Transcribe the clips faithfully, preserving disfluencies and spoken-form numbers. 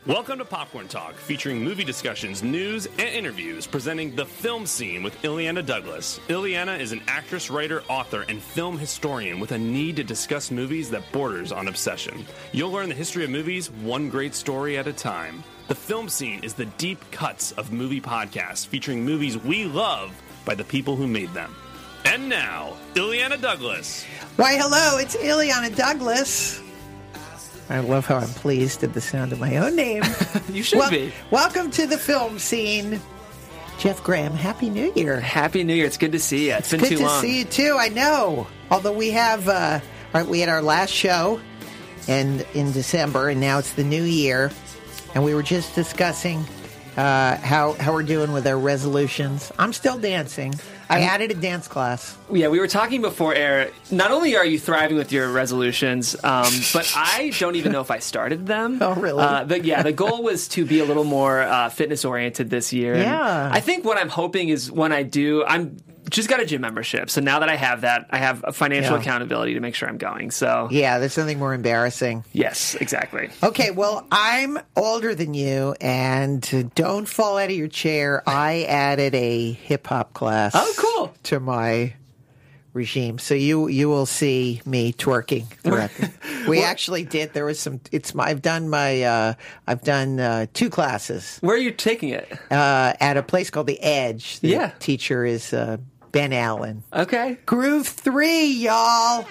Welcome to Popcorn Talk, featuring movie discussions, news, and interviews, presenting The Film Scene with Ileana Douglas. Ileana is an actress, writer, author, and film historian with a need to discuss movies that borders on obsession. You'll learn the history of movies one great story at a time. The Film Scene is the deep cuts of movie podcasts, featuring movies we love by the people who made them. And now, Ileana Douglas. Why, hello, it's Ileana Douglas. I love how I'm pleased at the sound of my own name. You should well, be. Welcome to The Film Scene. Jeff Graham, Happy New Year. Happy New Year. It's good to see you. It's, it's been too long. long. Good to see you, too. I know. Although we have, uh, we had our last show and in December, and now it's the new year. And we were just discussing uh, how, how we're doing with our resolutions. I'm still dancing. I added a dance class. Yeah, we were talking before air. Not only are you thriving with your resolutions, um, but I don't even know if I started them. Oh, really? Uh, but yeah, the goal was to be a little more uh, fitness-oriented this year. Yeah. And I think what I'm hoping is when I do, I'm just got a gym membership. So now that I have that, I have a financial yeah. accountability to make sure I'm going. So yeah, there's nothing more embarrassing. Yes, exactly. Okay, well, I'm older than you, and don't fall out of your chair. I added a hip-hop class. Oh, cool. To my regime. So you you will see me twerking throughout the, we well, actually did. There was some, it's my, I've done my, uh, I've done uh, two classes. Where are you taking it? Uh, at a place called The Edge. The yeah. teacher is uh, Ben Allen. Okay. Groove three, y'all.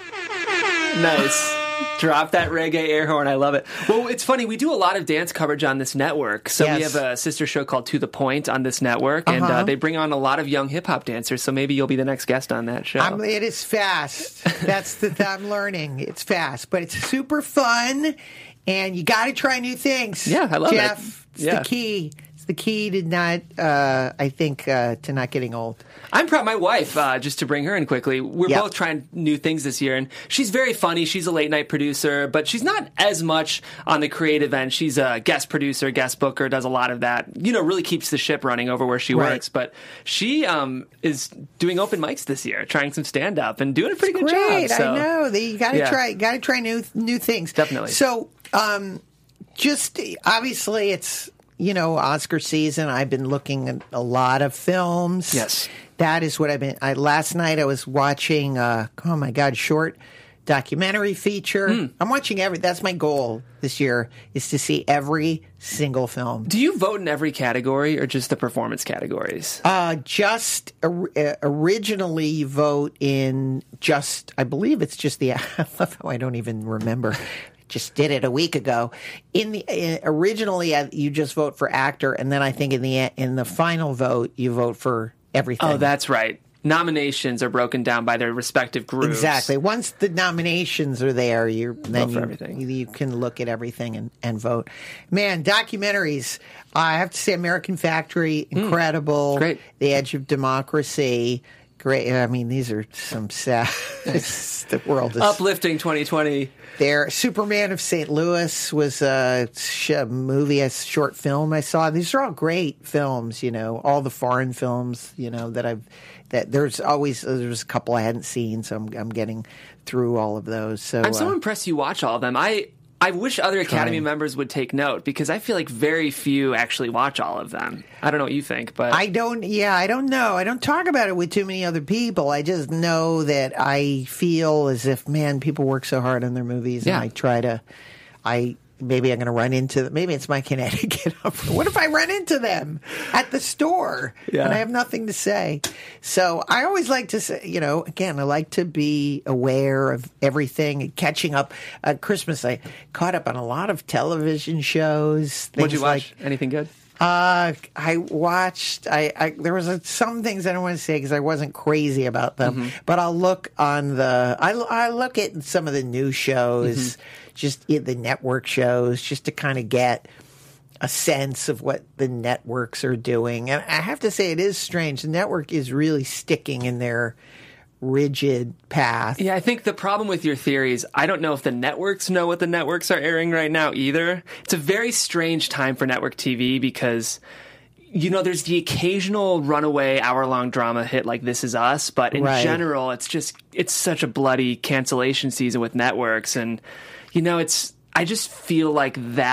Nice. Drop that reggae air horn. I love it. Well, it's funny. We do a lot of dance coverage on this network. So yes. we have a sister show called To The Point on this network, and uh-huh. uh, they bring on a lot of young hip-hop dancers, so maybe you'll be the next guest on that show. I'm, it is fast. That's the th- I'm learning. It's fast, but it's super fun, and you got to try new things. Yeah, I love Jeff, it. Jeff, it's yeah. the key. It's the key to not, uh, I think, uh, to not getting old. I'm proud. My wife, uh, just to bring her in quickly, we're yep. both trying new things this year, and she's very funny. She's a late night producer, but she's not as much on the creative end. She's a guest producer, guest booker, does a lot of that. You know, really keeps the ship running over where she right. works. But she um, is doing open mics this year, trying some stand up, and doing a pretty it's good great. job. So, I know. You got to yeah. try. Got to try new new things. Definitely. So, um, just obviously, it's. You know, Oscar season. I've been looking at a lot of films. Yes. That is what I've been. I, last night I was watching, uh, oh my God, short documentary feature. Mm. I'm watching every, that's my goal this year, is to see every single film. Do you vote in every category or just the performance categories? Uh, just, uh, originally you vote in just, I believe it's just the, I love how I don't even remember. Just did it a week ago. In the uh, originally, uh, you just vote for actor, and then I think in the in the final vote, you vote for everything. Oh, that's right. Nominations are broken down by their respective groups. Exactly. Once the nominations are there, you're then vote for you, everything. You can look at everything and, and vote. Man, documentaries. I have to say, American Factory, incredible. Mm, great. The Edge of Democracy. Great. I mean, these are some sad. The world is uplifting. twenty twenty. There, Superman of Saint Louis was a, sh- a movie, a short film I saw. These are all great films, you know. All the foreign films, you know, that I've. That there's always there's a couple I hadn't seen, so I'm I'm getting through all of those. So I'm so uh, impressed you watch all of them. I. I wish other Academy trying. members would take note, because I feel like very few actually watch all of them. I don't know what you think, but I don't. Yeah, I don't know. I don't talk about it with too many other people. I just know that I feel as if, man, people work so hard on their movies, yeah. and I try to. I maybe I'm going to run into. Maybe it's my Connecticut. What if I run into them at the store yeah. and I have nothing to say? So I always like to say, you know, again, I like to be aware of everything and catching up. At Christmas, I caught up on a lot of television shows. What'd you watch? Like, Anything good? Uh, I watched. I, I there was a, some things I don't want to say because I wasn't crazy about them. Mm-hmm. But I'll look on the. I, I look at some of the new shows, mm-hmm. just yeah, the network shows, just to kind of get a sense of what the networks are doing. And I have to say, it is strange. The network is really sticking in their rigid path. Yeah, I think the problem with your theory is I don't know if the networks know what the networks are airing right now either. It's a very strange time for network T V because, you know, there's the occasional runaway hour-long drama hit like This Is Us, but in right. general, it's just, it's such a bloody cancellation season with networks. And, you know, it's, I just feel like that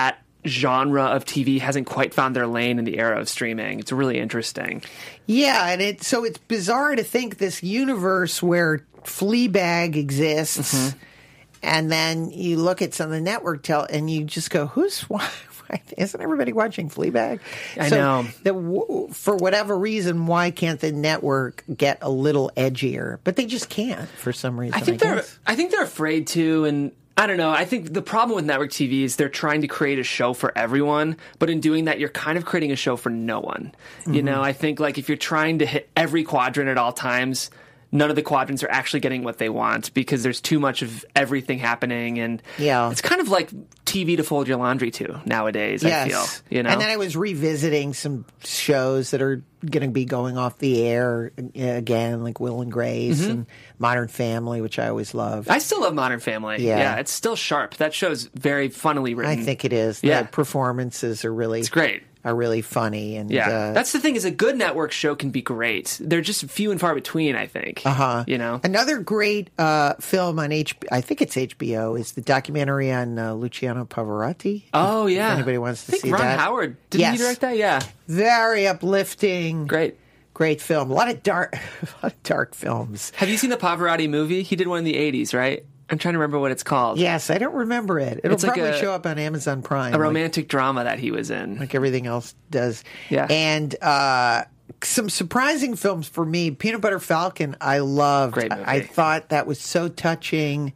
genre of T V hasn't quite found their lane in the era of streaming. It's really interesting. Yeah, and it so it's bizarre to think this universe where Fleabag exists, mm-hmm. and then you look at some of the network tel- and you just go, "Who's why? Isn't everybody watching Fleabag?" I so know. The, for whatever reason, why can't the network get a little edgier? But they just can't for some reason. I think I they're. guess. I think they're afraid to, and I don't know. I think the problem with network T V is they're trying to create a show for everyone, but in doing that, you're kind of creating a show for no one. Mm-hmm. You know, I think like if you're trying to hit every quadrant at all times, none of the quadrants are actually getting what they want because there's too much of everything happening, and yeah. it's kind of like T V to fold your laundry to nowadays. Yes. I feel, you know. And then I was revisiting some shows that are going to be going off the air again, like Will and Grace mm-hmm. and Modern Family, which I always love. I still love Modern Family. Yeah. yeah, it's still sharp. That show's very funnily written. I think it is. Yeah. The performances are really it's great. Are really funny, and yeah, uh, that's the thing. Is a good network show can be great. They're just few and far between. I think. Uh huh. You know, another great uh, film on H. I think it's H B O. Is the documentary on uh, Luciano Pavarotti? Oh yeah. If anybody wants to I think see Ron that? Howard didn't yes. he direct that? Yeah. Very uplifting. Great. Great film. A lot of dark, a lot of dark films. Have you seen the Pavarotti movie? He did one in the eighties, right? I'm trying to remember what it's called. Yes, I don't remember it. It'll It's like probably a- show up on Amazon Prime. A romantic drama that he was in. like everything else does. Yeah. And uh, some surprising films for me. Peanut Butter Falcon, I loved. Great movie. I, I thought that was so touching,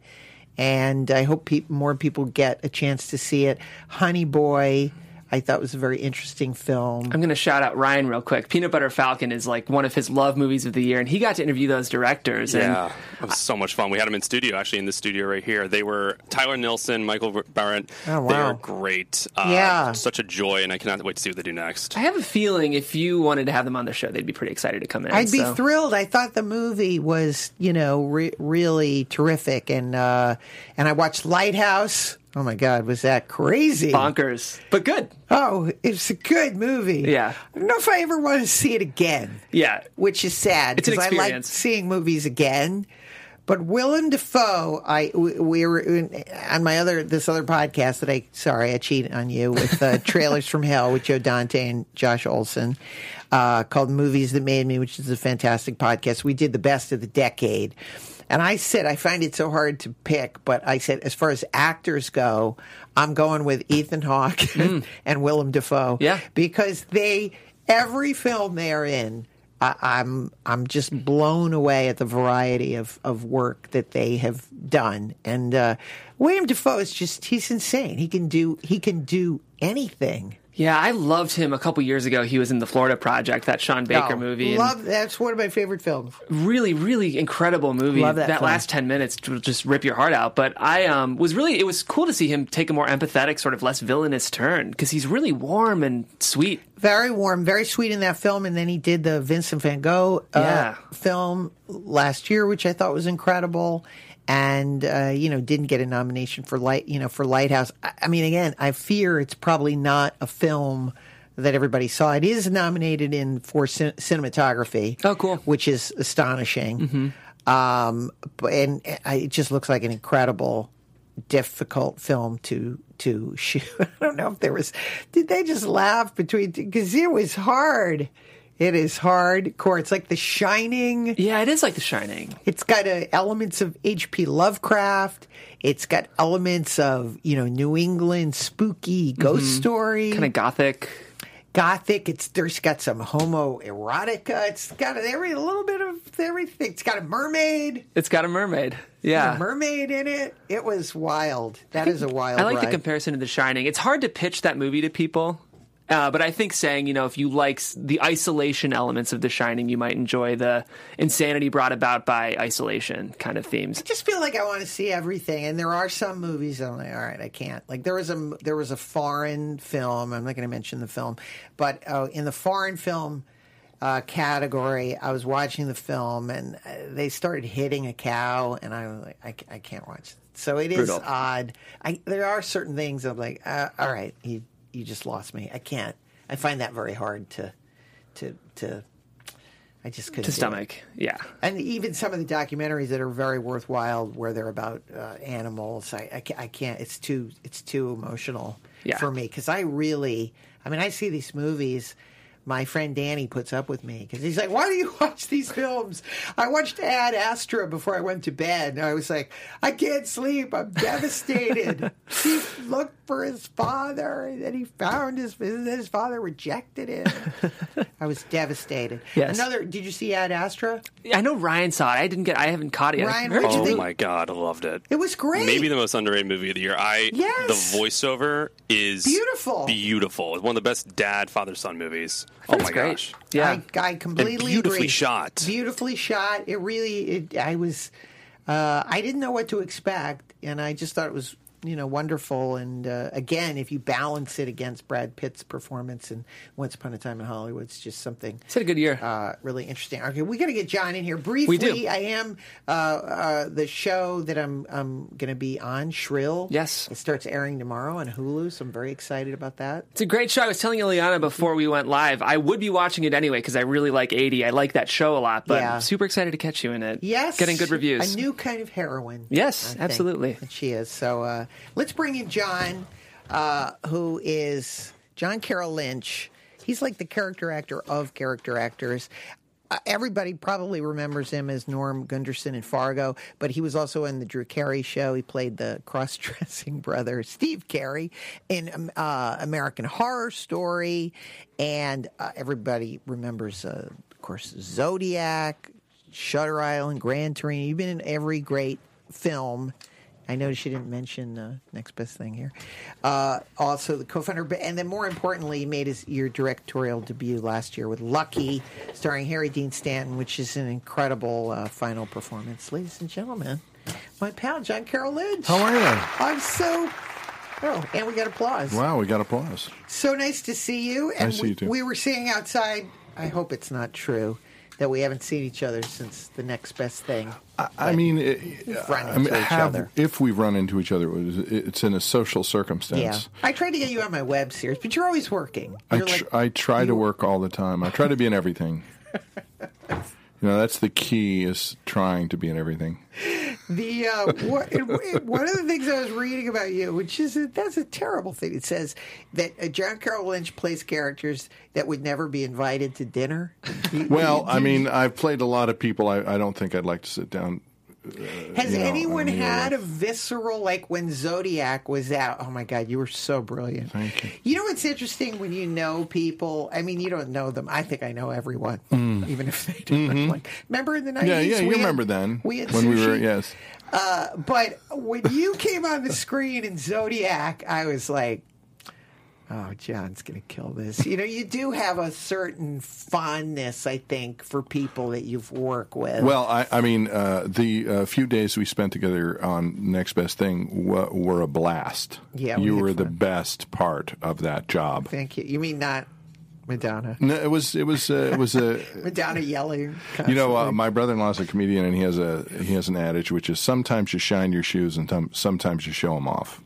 and I hope pe- more people get a chance to see it. Honey Boy, I thought was a very interesting film. I'm going to shout out Ryan real quick. Peanut Butter Falcon is like one of his love movies of the year, and he got to interview those directors. Yeah, And it was so much fun. We had them in studio, actually, in the studio right here. They were Tyler Nilson, Michael Barrett. Oh, wow. They were great. Uh, Yeah. Such a joy, and I cannot wait to see what they do next. I have a feeling if you wanted to have them on the show, they'd be pretty excited to come in. I'd be so. thrilled. I thought the movie was, you know, re- really terrific, and uh, and I watched Lighthouse. Oh my God, was that crazy? Bonkers, but good. Oh, it's a good movie. Yeah. I don't know if I ever want to see it again. Yeah. Which is sad It's an because I like experience. seeing movies again. But Willem Dafoe, I we we were in, on my other this other podcast that I sorry I cheated on you with uh, Trailers from Hell with Joe Dante and Josh Olson, uh, called Movies That Made Me, which is a fantastic podcast. We did the best of the decade. And I said, I find it so hard to pick, but I said, as far as actors go, I'm going with Ethan Hawke mm. and Willem Dafoe. Yeah. Because they, every film they're in, I, I'm I'm just blown away at the variety of, of work that they have done. And uh, William Dafoe is just, he's insane. He can do, he can do anything. Yeah, I loved him a couple years ago. He was in the Florida Project, that Sean Baker Oh, movie. and Love, that's one of my favorite films. Really, really incredible movie. Love that film. last ten minutes will just rip your heart out. But I um, was really, it was cool to see him take a more empathetic, sort of less villainous turn because he's really warm and sweet. Very warm, very sweet in that film, and then he did the Vincent Van Gogh uh, Yeah. film last year, which I thought was incredible, and uh, you know didn't get a nomination for light, you know, for Lighthouse. I, I mean, again, I fear it's probably not a film that everybody saw. It is nominated in for cin- cinematography. Oh, cool. Which is astonishing. Mm-hmm. Um, but, and uh, it just looks like an incredible, difficult film to to shoot. I don't know if there was. Did they just laugh between? Because it was hard. It is hardcore. It's like The Shining. Yeah, it is like The Shining. It's got uh, elements of H P Lovecraft. It's got elements of, you know, New England spooky ghost Mm-hmm. story. Kind of gothic. Gothic. It's there's got some homoerotica. It's got every a little bit of everything. It's got a mermaid. It's got a mermaid. There's Yeah. a mermaid in it. It was wild. That is a wild I like ride. the comparison to The Shining. It's hard to pitch that movie to people. Uh, but I think saying, you know, if you like s- the isolation elements of The Shining, you might enjoy the insanity brought about by isolation kind of themes. I just feel like I want to see everything, and there are some movies I'm like, all right, I can't. Like there was a there was a foreign film. I'm not going to mention the film, but uh, in the foreign film uh, category, I was watching the film, and uh, they started hitting a cow, and I was like, I, I can't watch it. So it is Brutal. odd. I, there are certain things I'm like, uh, all right, you you just lost me. I can't. I find that very hard to to to. I just couldn't To do it. stomach. Yeah. And even some of the documentaries that are very worthwhile, where they're about uh, animals, I, I, ca- I can't. It's too. It's too emotional. Yeah. for me because I really, I mean, I see these movies. My friend Danny puts up with me because he's like, why do you watch these films? I watched Ad Astra before I went to bed. And I was like, I can't sleep. I'm devastated. He looked for his father and then he found his, his father rejected him. I was devastated. Yes. Another, did you see Ad Astra? I know Ryan saw it. I didn't get. I haven't caught it yet. Ryan, Where'd what'd you you Oh think? my god, I loved it. It was great. Maybe the most underrated movie of the year. I Yes. the voiceover is Beautiful. Beautiful. It's one of the best dad father son movies. Oh That's my great. gosh. Yeah. I, I completely And beautifully agree. shot. Beautifully shot. It really. It, I was. Uh, I didn't know what to expect, and I just thought it was, you know, wonderful. And uh, again, if you balance it against Brad Pitt's performance in Once Upon a Time in Hollywood, it's just something. It's had a good year. Uh, really interesting. Okay, we got to get John in here briefly. We do. I am uh, uh, the show that I'm I'm going to be on, Shrill. Yes. It starts airing tomorrow on Hulu, so I'm very excited about that. It's a great show. I was telling Ileana before we went live, I would be watching it anyway because I really like eighty. I like that show a lot, but Yeah. I'm super excited to catch you in it. Yes, Getting good reviews. A new kind of heroine. Yes, I think, absolutely. that she is. So uh, let's bring in John, uh, who is John Carroll Lynch. He's like the character actor of character actors. Uh, everybody probably remembers him as Norm Gunderson in Fargo, but he was also in the Drew Carey Show. He played the cross-dressing brother, Steve Carey, in um, uh, American Horror Story. And uh, everybody remembers, uh, of course, Zodiac, Shutter Island, Gran Torino. You've been in every great film. I noticed you didn't mention uh, Next Best Thing here. Uh, also, the co-founder, but- and then more importantly, he made his your directorial debut last year with Lucky, starring Harry Dean Stanton, which is an incredible uh, final performance. Ladies and gentlemen, my pal John Carroll Lynch. How are you? I'm so. Oh, and we got applause. Wow, we got applause. So nice to see you. And Nice to see we, you, too. we were seeing outside. I hope it's not true that we haven't seen each other since the Next Best Thing. I, I mean, it, run I mean, into each have, other. if we've run into each other, it was, it's in a social circumstance. Yeah, I tried to get you on my web series, but you're always working. I, You're tr- like, I try to you- work all the time. I try to be in everything. You know, that's the key, is trying to be in everything. The uh, what, it, one of the things I was reading about you, which is a, that's a terrible thing. It says that uh, John Carroll Lynch plays characters that would never be invited to dinner. You- Well, you- I mean, I've played a lot of people I, I don't think I'd like to sit down. has you know, anyone I mean, had a visceral, like when Zodiac was out? Oh my God, you were so brilliant. Thank you. You know what's interesting when you know people? I mean, you don't know them. I think I know everyone, even if they don't. Mm-hmm. Like, remember in the nineties? Yeah, yeah, you we had- remember then. We had when we were, sushi? yes. Uh, but when you came on the screen in Zodiac, I was like, oh, John's going to kill this. You know, you do have a certain fondness, I think, for people that you've worked with. Well, I, I mean, uh, the uh, few days we spent together on Next Best Thing w- were a blast. Yeah, we you had were the fun. best part of that job. Thank you. You mean not Madonna? No, it was it was uh, it was a Madonna yelling. you know uh, constantly. my brother-in-law is a comedian, and he has a he has an adage which is sometimes you shine your shoes and tom- sometimes you show them off.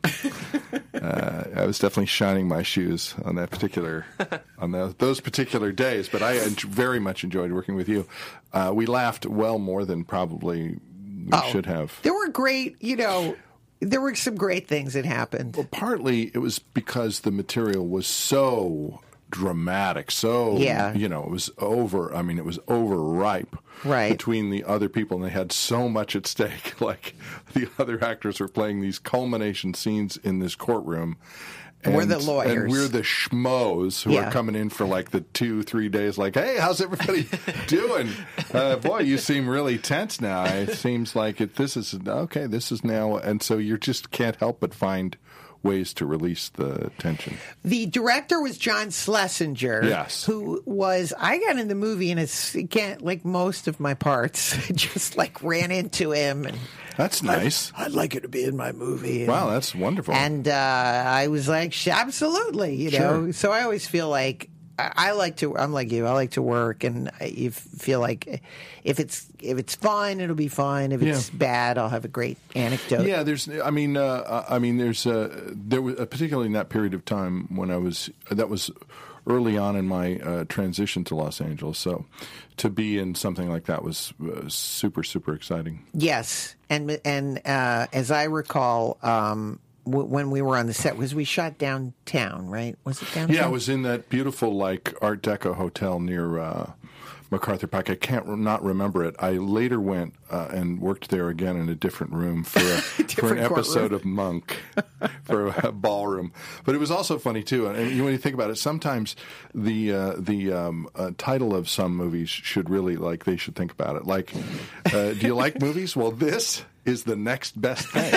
uh, I was definitely shining my shoes on that particular on the, those particular days, but I en- very much enjoyed working with you. Uh, we laughed well more than probably we Oh, should have. There were great, you know, there were some great things that happened. Partly it was because the material was so dramatic, so Yeah. you know, it was over. I mean, it was overripe, Right. between the other people, and they had so much at stake. Like the other actors were playing these culmination scenes in this courtroom. And we're the lawyers. and we're the schmoes who Yeah. are coming in for like the two, three days. Like, hey, how's everybody doing? Uh, boy, you seem really tense now. It seems like it. This is okay. This is now, and so you just can't help but find ways to release the tension. The director was John Schlesinger. Yes. Who was, I got in the movie and it's, again, like most of my parts, just like ran into him and That's nice. I'd like it to be in my movie. And, Wow, that's wonderful. And uh, I was like, "Sh- absolutely, you know. Sure. So I always feel like I, I like to. I'm like you. I like to work, and I you feel like if it's if it's fine, it'll be fine. If it's Yeah. bad, I'll have a great anecdote. Yeah, there's. I mean, uh, I mean, there's. Uh, there was uh, particularly in that period of time when I was. That was early on in my uh, transition to Los Angeles. So, to be in something like that was uh, super, super exciting. Yes, and and uh, as I recall, um, w- when we were on the set, because we shot downtown, right? Was it downtown? Yeah, it was in that beautiful, like, Art Deco hotel near uh, MacArthur Park. I can't re- not remember it. I later went uh, and worked there again in a different room for, a, for an episode of Monk, for a, a ballroom. But it was also funny, too. And when you think about it, sometimes the uh, the um, uh, title of some movies should really, like, they should think about it. Like, uh, do you like movies? Well, this is the next best thing.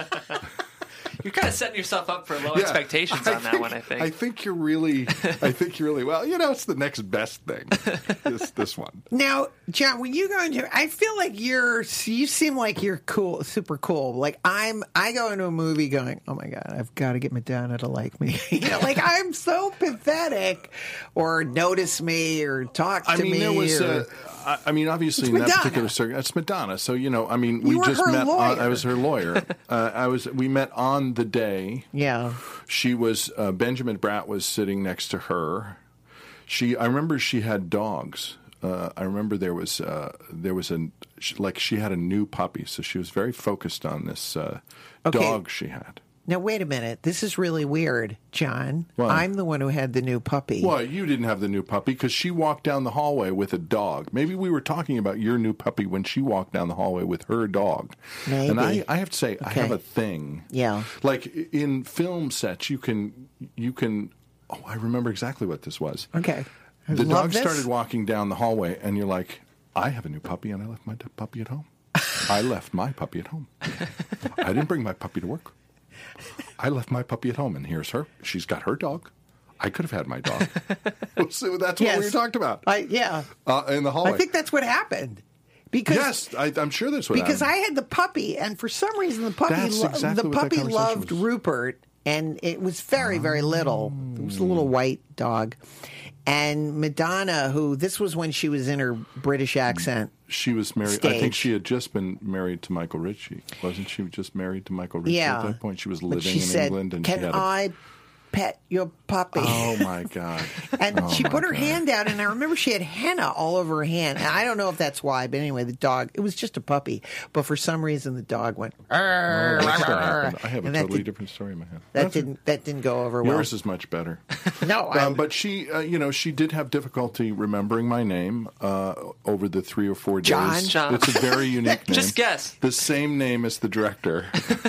You're kind of setting yourself up for low Yeah, expectations I on that think- one, I think. I think you're really, I think you're really, well, you know, it's the next best thing, this, this one. Now, John, when you go into, I feel like you're, you seem like you're cool, super cool. Like I'm, I go into a movie going, oh my God, I've got to get Madonna to like me. You know, like I'm so pathetic, or notice me, or talk to I mean, me. there was, or, uh, I, I mean, obviously It's in that Madonna. particular circuit, it's Madonna. So, you know, I mean, You we were just her met, on, I lawyer. was her lawyer. uh, I was, we met on the day. yeah. She was, uh, Benjamin Bratt was sitting next to her. She, I remember she had dogs. Uh, I remember there was, uh, there was a, she, like she had a new puppy. So she was very focused on this uh, Okay. dog she had. Now wait a minute. This is really weird, John. Why? I'm the one who had the new puppy. Well, you didn't have the new puppy because she walked down the hallway with a dog. Maybe we were talking about your new puppy when she walked down the hallway with her dog. Maybe. And I, I have to say, I Okay. have a thing. Yeah. Like in film sets, you can, you can. Oh, I remember exactly what this was. Okay. I The love dog this. started walking down the hallway, and you're like, I have a new puppy, and I left my d- puppy at home. I left my puppy at home. I didn't bring my puppy to work. I left my puppy at home, and here's her. She's got her dog. I could have had my dog. So that's what we Yes. talked about I, yeah. uh, in the hallway. I think that's what happened. Because yes, I, I'm sure that's what because happened. I had the puppy, and for some reason the puppy That's lo- exactly the what that puppy conversation loved was. Rupert, and it was very very little. It was a little white dog, and Madonna, who this was when she was in her British accent. She was married. I think Stage. she had just been married to Michael Ritchie. Wasn't she just married to Michael Ritchie Yeah, at that point? She was But living she in said, England, and "Can she had. A, I pet your puppy?" oh my God! And Oh, she my put her God. hand out, and I remember she had henna all over her hand. And I don't know if that's why, but anyway, the dog, it was just a puppy. But for some reason, the dog went, Oh, that's what happened. I have a and that totally did- different story in my head. That That's a- didn't, that didn't go over well. Yours is much better. No, I, Um, but she, uh, you know, she did have difficulty remembering my name uh, over the three or four days. John? John. It's a very unique name. Just guess. The same name as the director.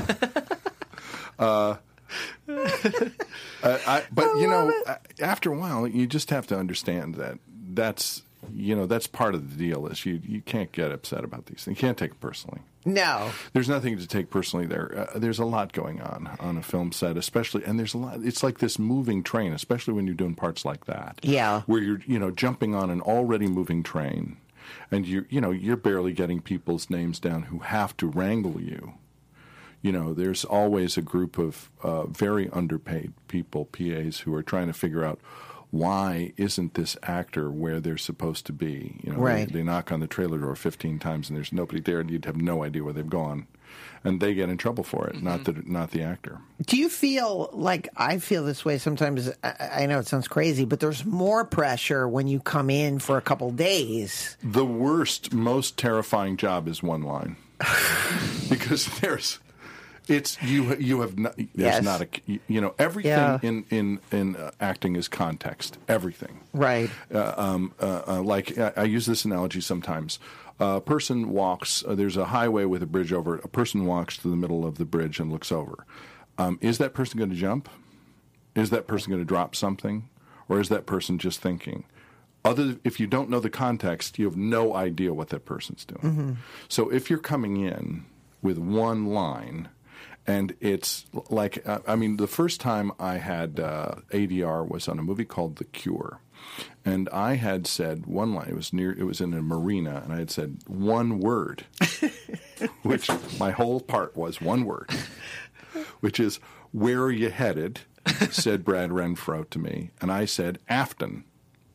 uh, uh, I, but you know, uh, after a while, you just have to understand that that's you know that's part of the deal. Is you you can't get upset about these things. You can't take it personally. no. There's nothing to take personally there. Uh, there's a lot going on on a film set, especially, and there's a lot. It's like this moving train, especially when you're doing parts like that. Yeah. where you're you know jumping on an already moving train, and you you know you're barely getting people's names down who have to wrangle you. You know, there's always a group of uh, very underpaid people, P As, who are trying to figure out why isn't this actor where they're supposed to be. You know, Right. they, they knock on the trailer door fifteen times and there's nobody there, and you'd have no idea where they've gone, and they get in trouble for it. Not the not the actor. Do you feel like I feel this way sometimes? I, I know it sounds crazy, but there's more pressure when you come in for a couple days. The worst, most terrifying job is one line, because there's. It's you. You have not. There's Yes. not a. You know, everything Yeah. in in in uh, acting is context. Everything. Right. Uh, um, uh, uh, like I, I use this analogy sometimes. A person walks. Uh, there's a highway with a bridge over it. A person walks to the middle of the bridge and looks over. Um, is that person going to jump? Is that person going to drop something, or is that person just thinking? Other, if you don't know the context, you have no idea what that person's doing. Mm-hmm. So if you're coming in with one line. And it's like, uh, I mean, the first time I had uh, A D R was on a movie called The Cure. And I had said one line, it was near, it was in a marina, and I had said one word, which my whole part was one word, which is, "Where are you headed?" said Brad Renfro to me. And I said, "Afton."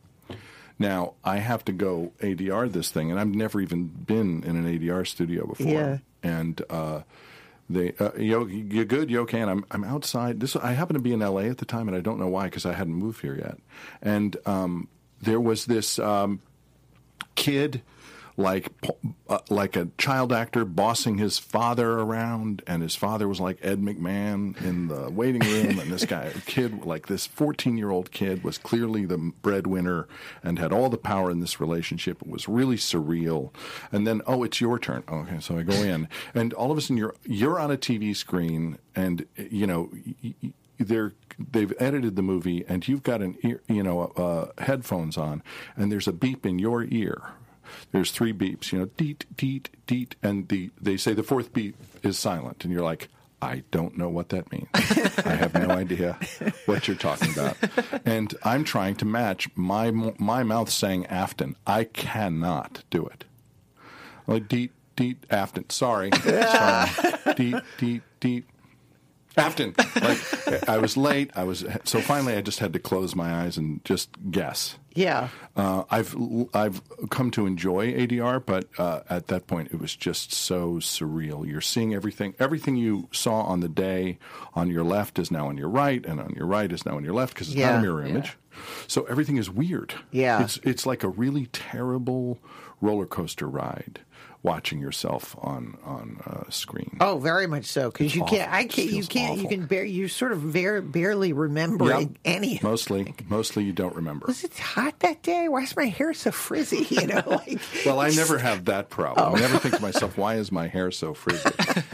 Now, I have to go A D R this thing, and I've never even been in an A D R studio before. Yeah. And, uh, They, uh, you, you good? You okay? And I'm, I'm outside. This, I happen to be in L A at the time, and I don't know why because I hadn't moved here yet. And um, there was this um, kid, like uh, like a child actor bossing his father around, and his father was like Ed McMahon in the waiting room, and this guy, kid, like this fourteen-year-old kid, was clearly the breadwinner and had all the power in this relationship. It was really surreal. And then, oh, it's your turn. Okay, so I go in, and all of a sudden you're you're on a T V screen, and you know. Y- y- They're they've edited the movie, and you've got an ear, you know, uh, headphones on, and there's a beep in your ear. There's three beeps, you know, deet, deet, deet, and the they say the fourth beep is silent, and you're like, I don't know what that means. I have no idea what you're talking about, and I'm trying to match my my mouth saying Afton. I cannot do it. Like deet, deet, Afton. Sorry, sorry, deet, deet, deet. Afton. Like, I was late. I was so finally I just had to close my eyes and just guess. Yeah. Uh, I've I've come to enjoy A D R, but uh, at that point it was just so surreal. You're seeing everything. Everything you saw on the day on your left is now on your right, and on your right is now on your left because it's Yeah. not a mirror image. So everything is weird. Yeah. It's it's like a really terrible roller coaster ride. Watching yourself on on uh, screen. Oh, very much so. Because you awful. can't. I It can't. You feels can't. You awful. can. Bar- you sort of very barely remember Yep. any. Mostly, mostly you don't remember. Was it hot that day? Why is my hair so frizzy? You know, like. Well, I never have that problem. Oh. I never think to myself, why is my hair so frizzy?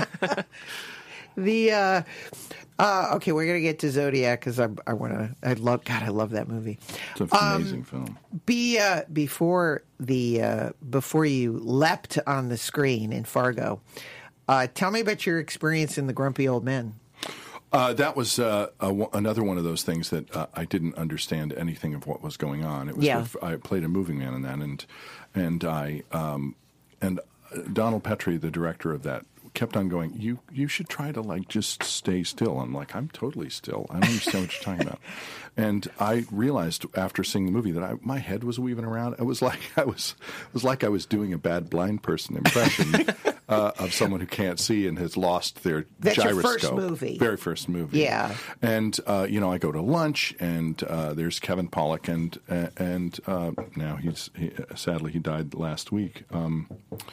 The uh, uh, okay, we're gonna get to Zodiac because I I want to. I love. God, I love that movie. It's an amazing film. Be uh, before the uh, before you leapt on the screen in Fargo. Uh, tell me about your experience in The Grumpy Old Men. Uh, that was uh, a, another one of those things that uh, I didn't understand anything of what was going on. It was Yeah. with, I played a moving man in that, and and I um, and Donald Petrie, the director of that, kept on going, you you should try to like just stay still. I'm like, I'm totally still. I don't understand what you're talking about. And I realized after seeing the movie that I, my head was weaving around. It was like I was it was like I was doing a bad blind person impression uh, of someone who can't see and has lost their That's your gyroscope. first movie. Very first movie. Yeah. And uh, you know, I go to lunch, and uh, there's Kevin Pollak, and uh, and uh, now he's he, sadly he died last week. Um,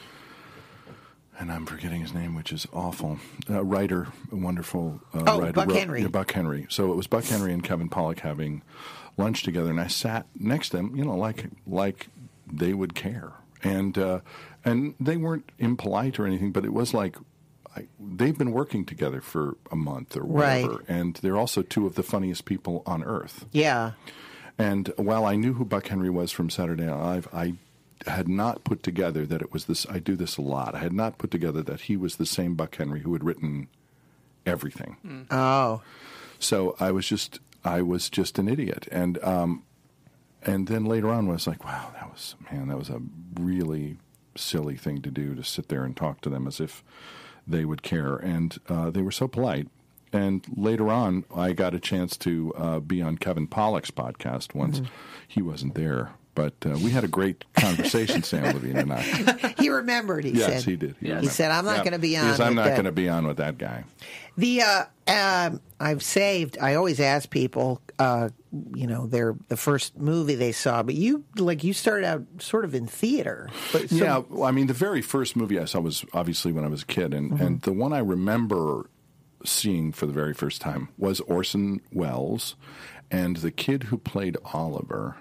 And I'm forgetting his name, which is awful. Uh, writer, a wonderful uh, Oh, writer. Buck wrote- Henry. Yeah, Buck Henry. So it was Buck Henry and Kevin Pollak having lunch together, and I sat next to them, you know, like like they would care. And uh, and they weren't impolite or anything, but it was like I, they've been working together for a month or whatever, Right. and they're also two of the funniest people on earth. Yeah. And while I knew who Buck Henry was from Saturday Night Live, I had not put together that it was this. I do this a lot. I had not put together that he was the same Buck Henry who had written everything. Mm. Oh. So I was just, I was just an idiot. And um, and then later on, I was like, wow, that was man, that was a really silly thing to do, to sit there and talk to them as if they would care. And uh, they were so polite. And later on, I got a chance to uh, be on Kevin Pollak's podcast once. Mm-hmm. He wasn't there. But uh, we had a great conversation, Sam Levine and I. He remembered, he yes, said. he did. He remembered. said, "I'm not Yeah. gonna be on Yes, I'm with not that." going to be on with that guy. The uh, um I've saved. I always ask people, uh, you know, their the first movie they saw. But you, like, you started out sort of in theater. But so- Yeah, well, I mean, the very first movie I saw was obviously when I was a kid, and, Mm-hmm. and the one I remember seeing for the very first time was Orson Welles, and the kid who played Oliver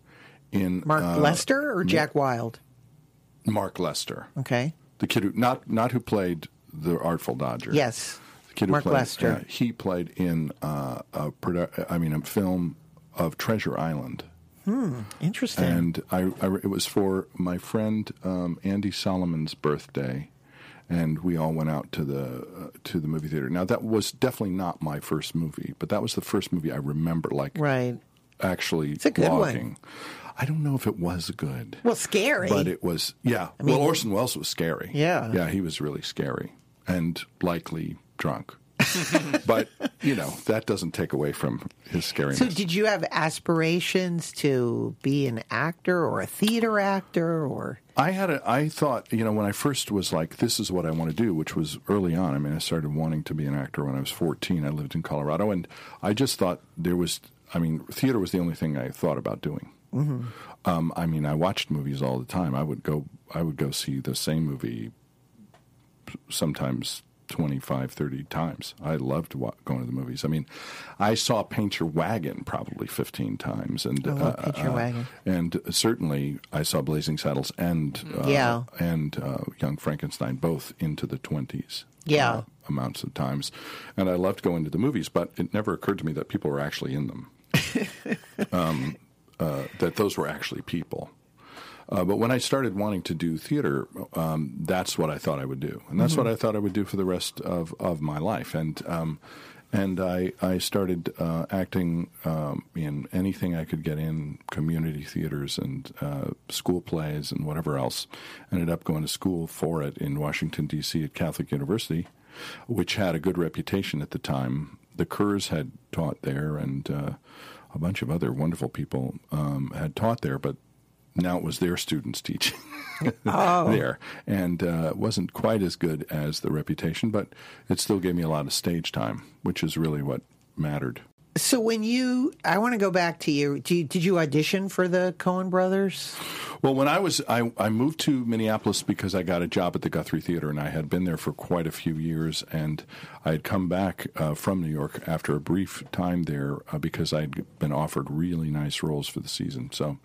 in Mark uh, Lester or Jack Wilde. Mark Lester, Okay. the kid who not not who played the Artful Dodger. Yes. The kid Mark who played, Lester. uh, he played in uh, a produ- I mean a film of Treasure Island. Interesting. And I, I- it was for my friend um, Andy Solomon's birthday, and we all went out to the uh, to the movie theater. Now that was definitely not my first movie, but that was the first movie I remember, like right. actually It's a good one. logging. I don't know if it was good, Well, scary. but it was. Yeah, mean- well, Orson Welles was scary. Yeah. yeah, he was really scary and likely drunk. But you know that doesn't take away from his scariness. So, did you have aspirations to be an actor or a theater actor, or I had a, I thought, you know, when I first was like, this is what I want to do, which was early on. I mean, I started wanting to be an actor when I was fourteen. I lived in Colorado, and I just thought there was, I mean, theater was the only thing I thought about doing. Mm-hmm. Um, I mean, I watched movies all the time. I would go, I would go see the same movie sometimes twenty-five, thirty times. I loved wa- going to the movies. I mean, I saw Paint Your Wagon probably fifteen times, and I love uh, Paint Your uh, Wagon. and certainly I saw Blazing Saddles and uh, Yeah. and uh, Young Frankenstein both into the twenties. Yeah. Uh, amounts of times, and I loved going to the movies, but it never occurred to me that people were actually in them. um, uh, that those were actually people. Uh, but when I started wanting to do theater, um, that's what I thought I would do, and that's Mm-hmm. what I thought I would do for the rest of, of my life. And um, and I I started uh, acting um, in anything I could get in, community theaters and uh, school plays and whatever else. Ended up going to school for it in Washington D C at Catholic University, which had a good reputation at the time. The Kerrs had taught there, and uh, a bunch of other wonderful people um, had taught there, but now it was their students teaching Oh. there. And uh, it wasn't quite as good as the reputation, but it still gave me a lot of stage time, which is really what mattered. So when you, I want to go back to you. Did you, did you audition for the Coen Brothers? Well, when I was, I, I moved to Minneapolis because I got a job at the Guthrie Theater, and I had been there for quite a few years, and I had come back uh, from New York after a brief time there uh, because I'd been offered really nice roles for the season. So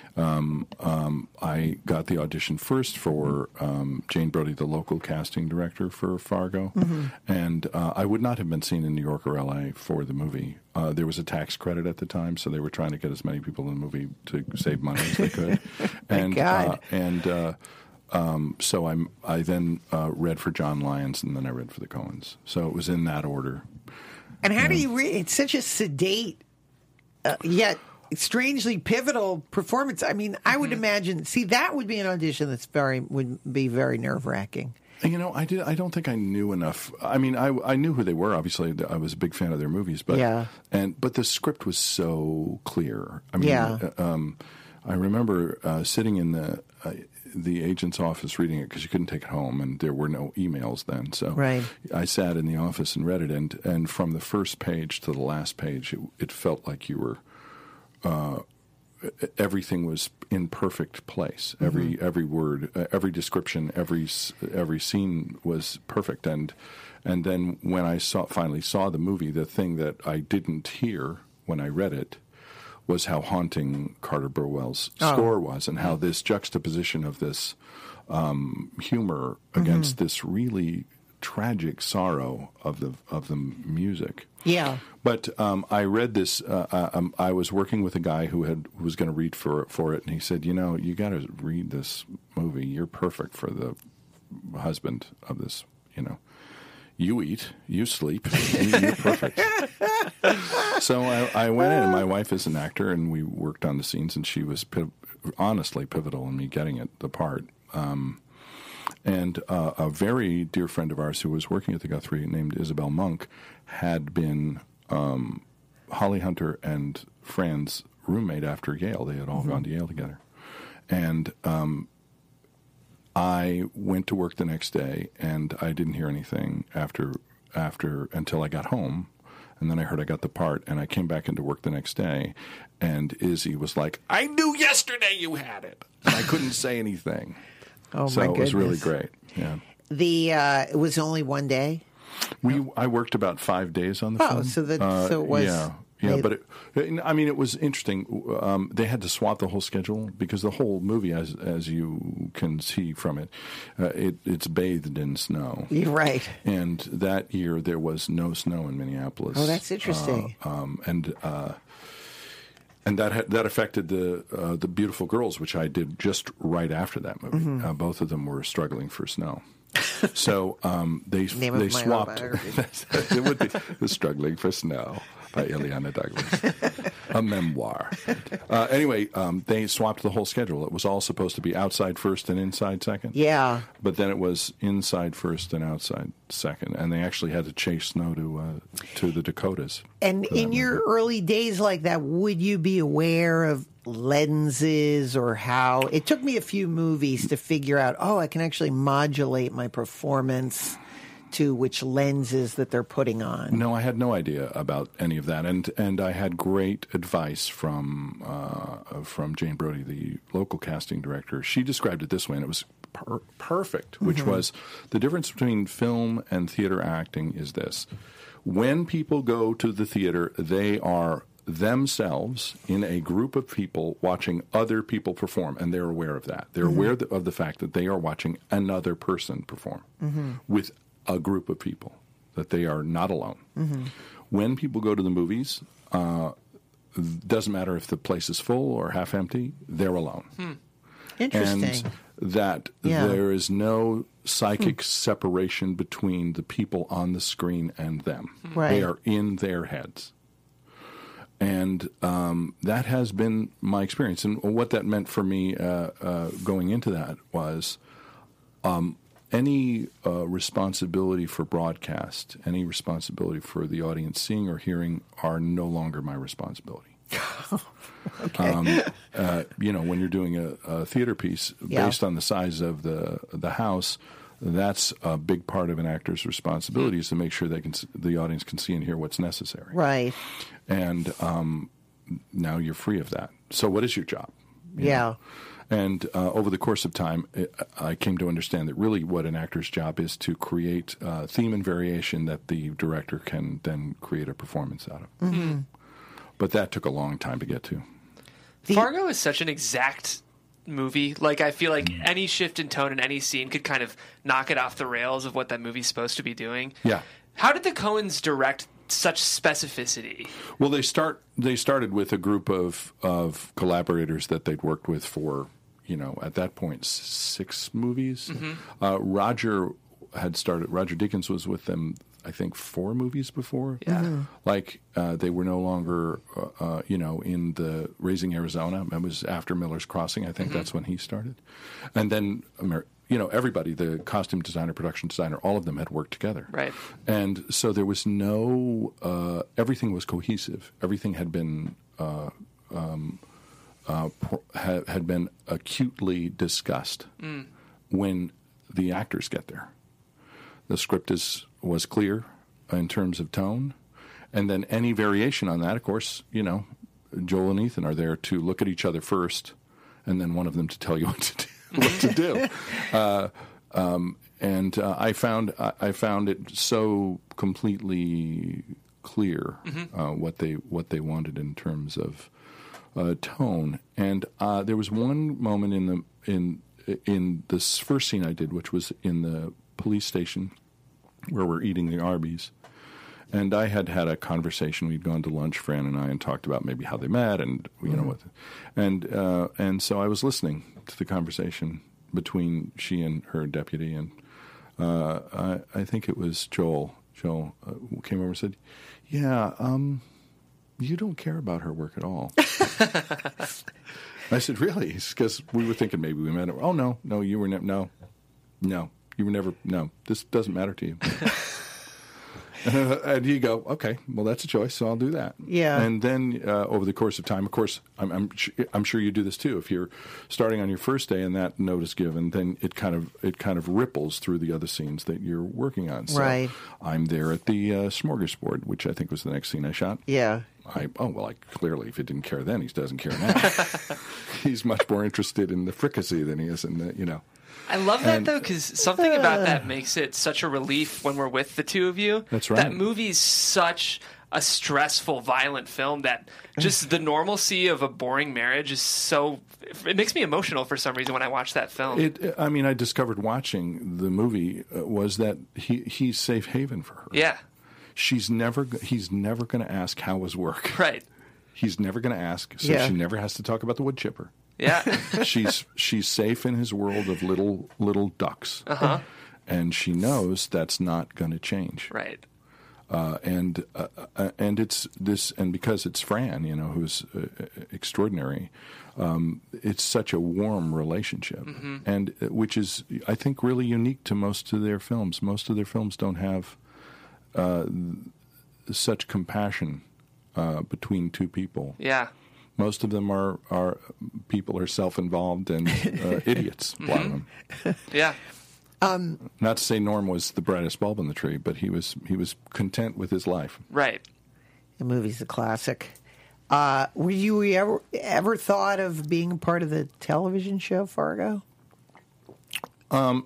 um, um, I got the audition first for um, Jane Brody, the local casting director for Fargo, Mm-hmm. and uh, I would not have been seen in New York or L A for the movie. Uh, there was a tax credit at the time, so they were trying to get as many people in the movie to save money as they could. and God. Uh, and uh, um, so I'm, I then uh, read for John Lyons, and then I read for the Coens. So it was in that order. And how do you read? It's such a sedate, uh, yet strangely pivotal performance. I mean, I would imagine. See, that would be an audition that's very would be very nerve wracking. You know, I did. I don't think I knew enough. I mean, I, I knew who they were. Obviously, I was a big fan of their movies, but Yeah. and but the script was so clear. I mean, Yeah. uh, um, I remember uh, sitting in the uh, the agent's office reading it because you couldn't take it home, and there were no emails then. So Right. I sat in the office and read it, and and from the first page to the last page, it, it felt like you were. Uh, everything was in perfect place. Every Mm-hmm. every word, uh, every description, every s- every scene was perfect. And and then when I saw finally saw the movie, the thing that I didn't hear when I read it was how haunting Carter Burwell's Oh. score was, and how this juxtaposition of this um, humor against Mm-hmm. this really tragic sorrow of the of the music. Yeah. But um, I read this. Uh, uh, um, I was working with a guy who had who was going to read for for it, and he said, "You know, you got to read this movie. You're perfect for the husband of this. You know, you eat, you sleep, and you're perfect." So I, I went in, and my wife is an actor, and we worked on the scenes, and she was piv- honestly pivotal in me getting it the part. Um, And uh, a very dear friend of ours who was working at the Guthrie, named Isabel Monk, had been um, Holly Hunter and Fran's roommate after Yale. They had all Mm-hmm. gone to Yale together. And um, I went to work the next day, and I didn't hear anything after after until I got home. And then I heard I got the part, and I came back into work the next day, and Izzy was like, "I knew yesterday you had it." And I couldn't say anything. Oh So my it was really goodness. great. Yeah, The uh, it was only one day. we I worked about five days on the Oh, film. so that- Uh, so it was- yeah. Yeah, they- but it, I mean, it was interesting. Um, they had to swap the whole schedule because the whole movie, as as you can see from it, uh, it it's bathed in snow. You're right. And that year there was no snow in Minneapolis. Oh, that's interesting. Uh, um, and uh, and that had, that affected the uh, the Beautiful Girls, which I did just right after that movie. Mm-hmm. Uh, both of them were struggling for snow. So um, they Name of they my swapped. autobiography. It would be The Struggling for Snow by Ileana Douglas, a memoir. Uh, anyway, um, they swapped the whole schedule. It was all supposed to be outside first and inside second. Yeah. But then it was inside first and outside second, and they actually had to chase snow to uh, to the Dakotas. And for that in your movie. early days like that, would you be aware of lenses or how it took me a few movies to figure out, oh, I can actually modulate my performance to which lenses that they're putting on. No, I had no idea about any of that, and and I had great advice from uh, from Jane Brody, the local casting director. She described it this way, and it was per- perfect, which mm-hmm. was the difference between film and theater acting is this. When people go to the theater, they are themselves in a group of people watching other people perform, and they're aware of that. They're mm-hmm. aware of the fact that they are watching another person perform mm-hmm. with a group of people, that they are not alone. Mm-hmm. When people go to the movies, uh, doesn't matter if the place is full or half empty, they're alone. Hmm. Interesting. And that yeah. there is no psychic hmm. separation between the people on the screen and them. Right. They are in their heads. And um, that has been my experience. And what that meant for me uh, uh, going into that was um, any uh, responsibility for broadcast, any responsibility for the audience seeing or hearing are no longer my responsibility. Okay. Um, uh, you know, when you're doing a, a theater piece yeah. based on the size of the the house, that's a big part of an actor's responsibility mm. is to make sure they can, the audience can see and hear what's necessary. Right. And um, now you're free of that. So what is your job? You yeah. know? And uh, over the course of time, it, I came to understand that really what an actor's job is to create uh, theme and variation that the director can then create a performance out of. Mm-hmm. But that took a long time to get to. The- Fargo is such an exact movie. Like, I feel like mm. any shift in tone in any scene could kind of knock it off the rails of what that movie's supposed to be doing. Yeah. How did the Coens direct such specificity? Well, they start they started with a group of of collaborators that they'd worked with for, you know, at that point, six movies. Mm-hmm. Uh, Roger had started. Roger Deakins was with them, I think, four movies before. Yeah. Mm-hmm. Like uh, they were no longer, uh, uh, you know, in the Raising Arizona. It was after Miller's Crossing. I think mm-hmm. that's when he started. And then, you know, everybody, the costume designer, production designer, all of them had worked together. Right. And so there was no, uh, everything was cohesive. Everything had been, uh, um, uh, had, had been acutely discussed mm. when the actors get there. The script is was clear in terms of tone, and then any variation on that, of course, you know, Joel and Ethan are there to look at each other first, and then one of them to tell you what to do. what to do. Uh, um, and uh, I found I, I found it so completely clear mm-hmm. uh, what they what they wanted in terms of uh, tone. And uh, there was one moment in the in in this first scene I did, which was in the police station where we're eating the Arby's. And I had had a conversation. We'd gone to lunch, Fran and I, and talked about maybe how they met, and you know what. And uh, and so I was listening to the conversation between she and her deputy, and uh, I, I think it was Joel. Joel uh, came over and said, "Yeah, um, you don't care about her work at all." I said, "Really?" Because we were thinking maybe we met her. Oh no, no, you were ne- no, no, you were never. No, this doesn't matter to you. Uh, and you go, okay, well, that's a choice, so I'll do that. Yeah. And then uh, over the course of time, of course, I'm, I'm, I'm sure you do this too. If you're starting on your first day and that note is given, then it kind of it kind of ripples through the other scenes that you're working on. So right. I'm there at the uh, smorgasbord, which I think was the next scene I shot. Yeah. I, oh, well, I clearly, if he didn't care then, he doesn't care now. He's much more interested in the fricassee than he is in the, you know. I love that, and, though, because something about that makes it such a relief when we're with the two of you. That's right. That movie's such a stressful, violent film that just the normalcy of a boring marriage is so... It makes me emotional for some reason when I watch that film. It, I mean, I discovered watching the movie uh, was that he he's safe haven for her. Yeah. She's never... He's never going to ask how was work. Right. He's never going to ask, so yeah. she never has to talk about the wood chipper. Yeah. she's she's safe in his world of little little ducks, uh-huh. and she knows that's not going to change. Right. Uh, and uh, uh, and it's this, and because it's Fran, you know, who's uh, extraordinary. Um, it's such a warm relationship, mm-hmm. and uh, which is, I think, really unique to most of their films. Most of their films don't have uh, such compassion uh, between two people. Yeah. Most of them are, are people are self-involved and uh, idiots. A lot of them. Yeah. Um, Not to say Norm was the brightest bulb in the tree, but he was he was content with his life. Right. the movie's a classic. Uh, were you ever ever thought of being a part of the television show Fargo? Um,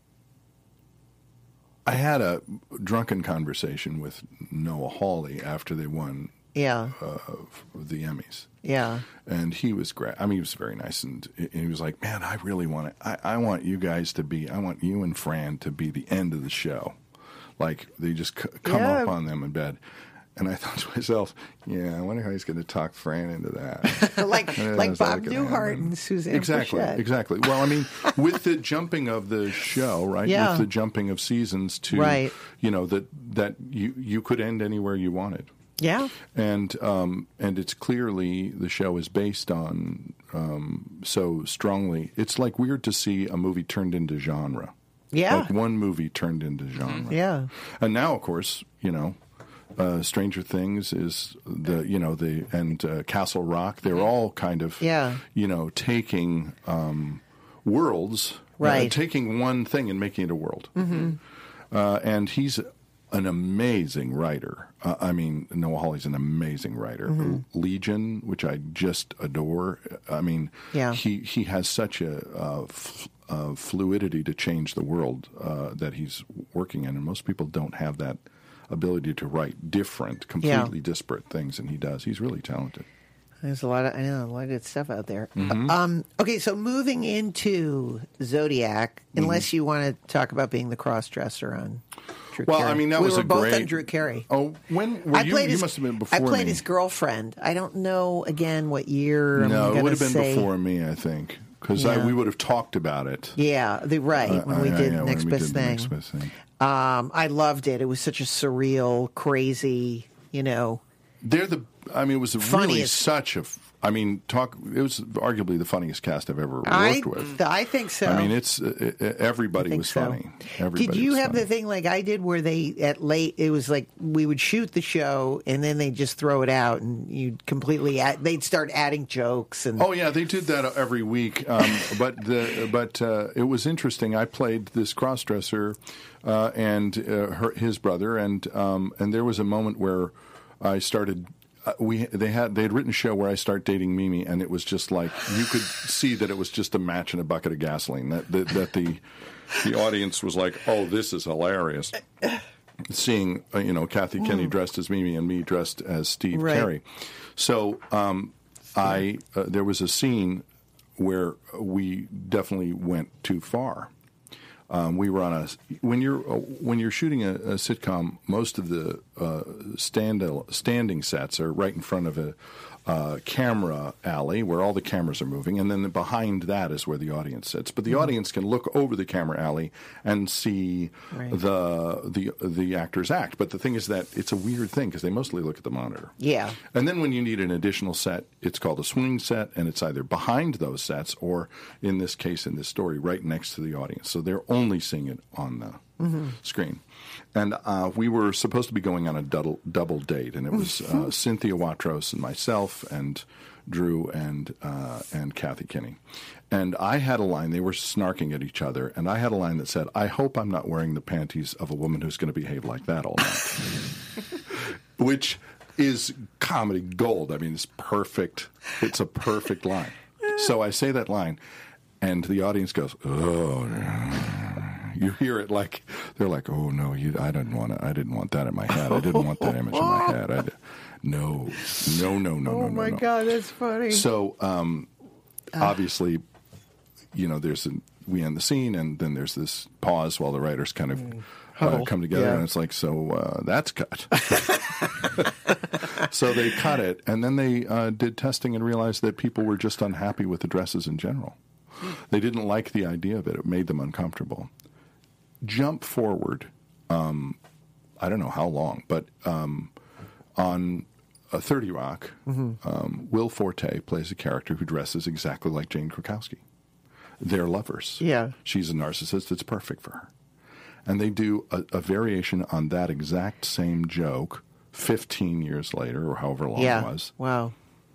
I had a drunken conversation with Noah Hawley after they won Yeah, uh, the Emmys. yeah. And he was great. I mean, he was very nice, and, and he was like, "Man, I really want it. I, I want you guys to be. I want you and Fran to be the end of the show. Like they just c- come Yeah. up on them in bed." And I thought to myself, "Yeah, I wonder how he's going to talk Fran into that." like Yeah, like is that Bob gonna Newhart happen? and Suzanne Exactly, Pleshette. exactly. Well, I mean, with the jumping of the show, right? Yeah. With the jumping of seasons to, Right. you know, that that you you could end anywhere you wanted. Yeah, And um, and it's clearly the show is based on um, so strongly. It's like weird to see a movie turned into genre. yeah, Like one movie turned into genre. yeah. And now, of course, you know, uh, Stranger Things is the you know the and uh, Castle Rock. They're all kind of Yeah. you know taking um, worlds, Right. uh, taking one thing and making it a world. Mm-hmm. Uh, and he's an amazing writer. Uh, I mean, Noah Hawley's an amazing writer. Mm-hmm. Legion, which I just adore. I mean, Yeah. he he has such a uh, f- uh, fluidity to change the world uh, that he's working in, and most people don't have that ability to write different, completely disparate things, and he does. He's really talented. There's a lot of I know a lot of good stuff out there. Mm-hmm. Um, okay, so moving into Zodiac, Mm-hmm. unless you want to talk about being the cross dresser on Drew Well, Carey. I mean, that we was were a both great- on Drew Carey. Oh, when were I you? played You his, must have been before I played me. his girlfriend. I don't know again what year. I'm no, it gonna would have been say. before me, I think, because Yeah. we would have talked about it. Yeah, the right when Uh, we yeah, did yeah, when Next we Best did the Thing. Next Best Thing. Um, I loved it. It was such a surreal, crazy, you know. They're the. I mean, it was really Funniest. such a. I mean, talk. It was arguably the funniest cast I've ever worked I with. I think so. I mean, it's uh, uh, everybody think was so. funny. Everybody Did you was have funny. the thing like I did where they at late? It was like we would shoot the show and then they just throw it out and you'd completely add, they'd start adding jokes and Oh yeah, they did that every week. Um, but the but uh, it was interesting. I played this crossdresser uh, and uh, her, his brother, and um, and there was a moment where I started. Uh, we they had they had written a show where I start dating Mimi, and it was just like you could see that it was just a match in a bucket of gasoline. That that, that the the audience was like, "Oh, this is hilarious." Seeing uh, you know Kathy Kinney dressed as Mimi and me dressed as Steve Right. Carey. So um, I uh, there was a scene where we definitely went too far. Um, we were on a when you're uh, when you're shooting a, a sitcom, most of the uh, stand standing sets are right in front of a uh, camera alley where all the cameras are moving, and then behind that is where the audience sits. But the Mm-hmm. audience can look over the camera alley and see Right. the the the actors act. But the thing is that it's a weird thing because they mostly look at the monitor. yeah. And then when you need an additional set, it's called a swing set, and it's either behind those sets or, in this case, in this story, right next to the audience. So they're only seeing it on the screen. And uh, we were supposed to be going on a double, double date, and it was uh, Cynthia Watros and myself and Drew and uh, and Kathy Kinney. And I had a line, they were snarking at each other, and I had a line that said, "I hope I'm not wearing the panties of a woman who's going to behave like that all night." Which is comedy gold. I mean, it's perfect. It's a perfect line. So I say that line, and the audience goes, "Oh." You hear it like they're like, "Oh no, you, I didn't want to. I didn't want that in my head. I didn't want that image in my head. I, di- no, no, no, no, Oh no, no, my no." God, that's funny. So um, obviously, you know, there's a, we end the scene, and then there's this pause while the writers kind of uh, Huddle. come together, Yeah. and it's like, so uh, that's cut. So they cut it, and then they uh, did testing and realized that people were just unhappy with the dresses in general. They didn't like the idea of it. It made them uncomfortable. Jump forward, um, I don't know how long, but um, on uh, thirty Rock, um, Will Forte plays a character who dresses exactly like Jane Krakowski. They're lovers. Yeah. She's a narcissist. It's perfect for her. And they do a, a variation on that exact same joke fifteen years later, or however long yeah. it was. Wow.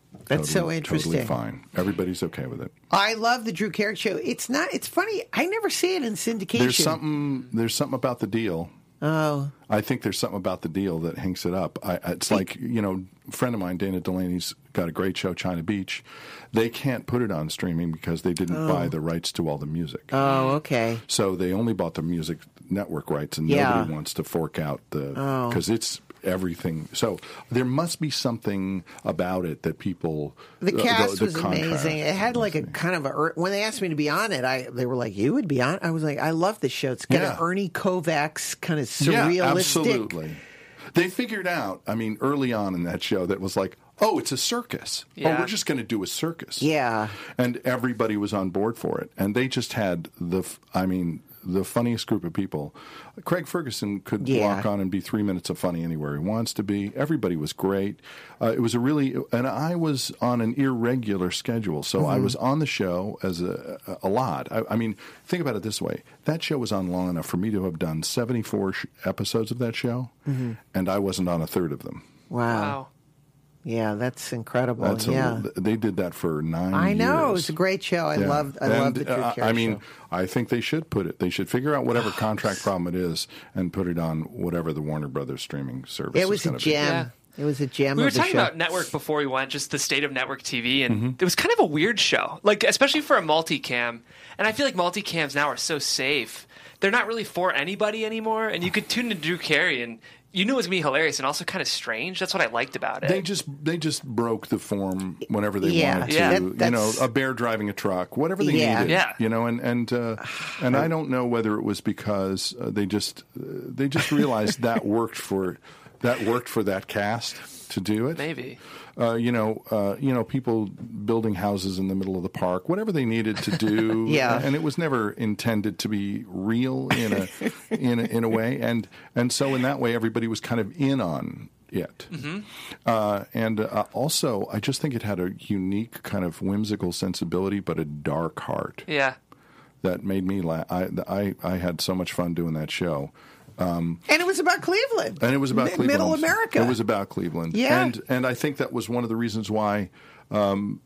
That's totally, so interesting. Totally fine. Everybody's okay with it. I love the Drew Carey show. It's not. It's funny. I never see it in syndication. There's something. There's something about the deal. Oh. I think there's something about the deal that hangs it up. I, it's like, you know, a friend of mine, Dana Delaney's got a great show, China Beach. They can't put it on streaming because they didn't Oh. buy the rights to all the music. Oh, okay. So they only bought the music network rights, and Yeah. nobody wants to fork out the Oh. because it's everything. So there must be something about it that people. The uh, cast the was contrast. amazing. It had like a kind of a when they asked me to be on it, I they were like, "You would be on?" I was like, "I love this show. It's kind Yeah. of Ernie Kovacs kind of Yeah, surrealistic." absolutely. They figured out. I mean, early on in that show, that was like, oh, it's a circus. Yeah. Oh, we're just going to do a circus. Yeah. And everybody was on board for it. And they just had the, f- I mean, the funniest group of people. Craig Ferguson could Yeah. walk on and be three minutes of funny anywhere he wants to be. Everybody was great. Uh, it was a really, and I was on an irregular schedule, so Mm-hmm. I was on the show as a, a, a lot. I, I mean, think about it this way: that show was on long enough for me to have done seventy-four sh- episodes of that show, Mm-hmm. and I wasn't on a third of them. Wow. Wow. Yeah, that's incredible. That's yeah. a, they did that for nine. I know. years. It's a great show. I Yeah. loved I And, loved the Drew uh, Carey I mean, show. I think they should put it. They should figure out whatever contract problem it is and put it on whatever the Warner Brothers streaming service. It is was a gonna gem. It was a gem We were of the talking show. about network before we went, just the state of network T V, and Mm-hmm. it was kind of a weird show, like especially for a multicam. And I feel like multicams now are so safe; they're not really for anybody anymore. And you could tune to Drew Carey, and you knew it was gonna be hilarious and also kind of strange. That's what I liked about it. They just they just broke the form whenever they Yeah. wanted Yeah. to. That- you know, that's- a bear driving a truck, whatever they Yeah. needed. Yeah. You know, and and uh, and I don't know whether it was because uh, they just uh, they just realized that worked for that worked for that cast to do it. Maybe. Uh, you know, uh, you know, people building houses in the middle of the park, whatever they needed to do. Yeah. And it was never intended to be real in a in a, in a way, and and so in that way, everybody was kind of in on it. Mm-hmm. Uh, and uh, also, I just think it had a unique kind of whimsical sensibility, but a dark heart Yeah. that made me laugh. I, I I had so much fun doing that show. and it was about Cleveland. And it was about Mi- Cleveland. Middle America. It was about Cleveland. Yeah. And and I think that was one of the reasons why um,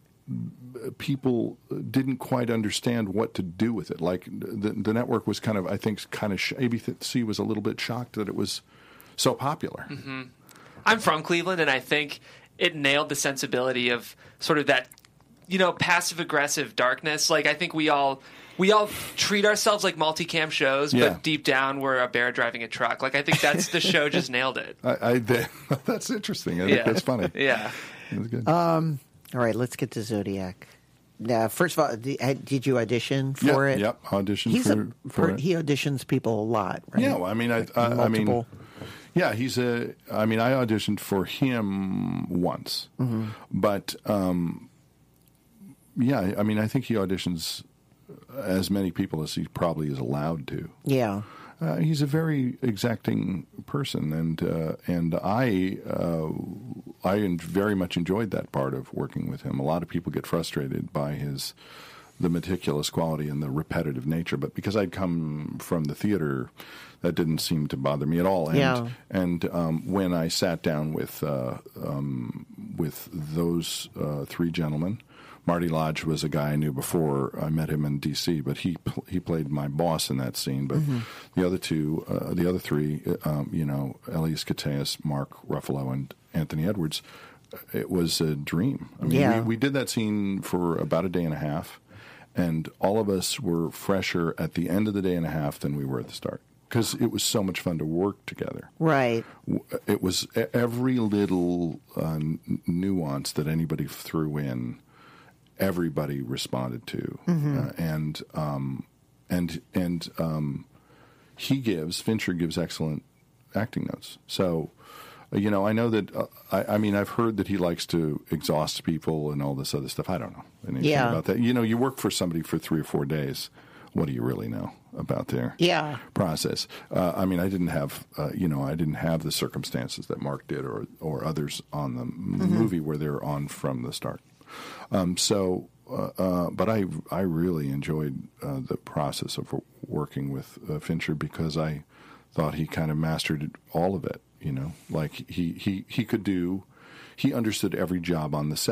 people didn't quite understand what to do with it. Like the the network was kind of, I think, kind of sh- A B C was a little bit shocked that it was so popular. Mm-hmm. I'm from Cleveland, and I think it nailed the sensibility of sort of that, you know, passive aggressive darkness. Like I think we all we all treat ourselves like multicam shows, Yeah. but deep down we're a bear driving a truck. Like I think that's the show just nailed it. I, I that, that's interesting. I Yeah. think that's funny. Yeah. That's good. All right, let's get to Zodiac. Now, first of all, did, did you audition for Yep, it? Yep, audition He's for, a, for for- it. he auditions people a lot, right? Yeah, well, I mean, I, I, I mean, Multiple. yeah, he's a. I mean, I auditioned for him once, Mm-hmm. but um, yeah, I mean, I think he auditions as many people as he probably is allowed to. Yeah. Uh, he's a very exacting person, and uh, and I uh, I en- very much enjoyed that part of working with him. A lot of people get frustrated by his the meticulous quality and the repetitive nature, but because I'd come from the theater, that didn't seem to bother me at all. And Yeah. and um, when I sat down with uh, um, with those uh, three gentlemen. Marty Lodge was a guy I knew before I met him in D C, but he pl- he played my boss in that scene. But Mm-hmm. the other two, uh, the other three, uh, um, you know, Elias Koteas, Mark Ruffalo, and Anthony Edwards, it was a dream. I mean, Yeah. we, we did that scene for about a day and a half, and all of us were fresher at the end of the day and a half than we were at the start because it was so much fun to work together. Right. It was e- every little uh, n- nuance that anybody threw in. Everybody responded to, Mm-hmm. uh, and um, and and um, he gives Fincher gives excellent acting notes. So, uh, you know, I know that uh, I, I mean I've heard that he likes to exhaust people and all this other stuff. I don't know anything Yeah. about that. You know, you work for somebody for three or four days. What do you really know about their Yeah. process? Uh, I mean, I didn't have, uh, you know, I didn't have the circumstances that Mark did or or others on the m movie where they're on from the start. Um, so, uh, uh, but I I really enjoyed uh, the process of working with uh, Fincher because I thought he kind of mastered all of it. You know, like he he he could do, he understood every job on the set.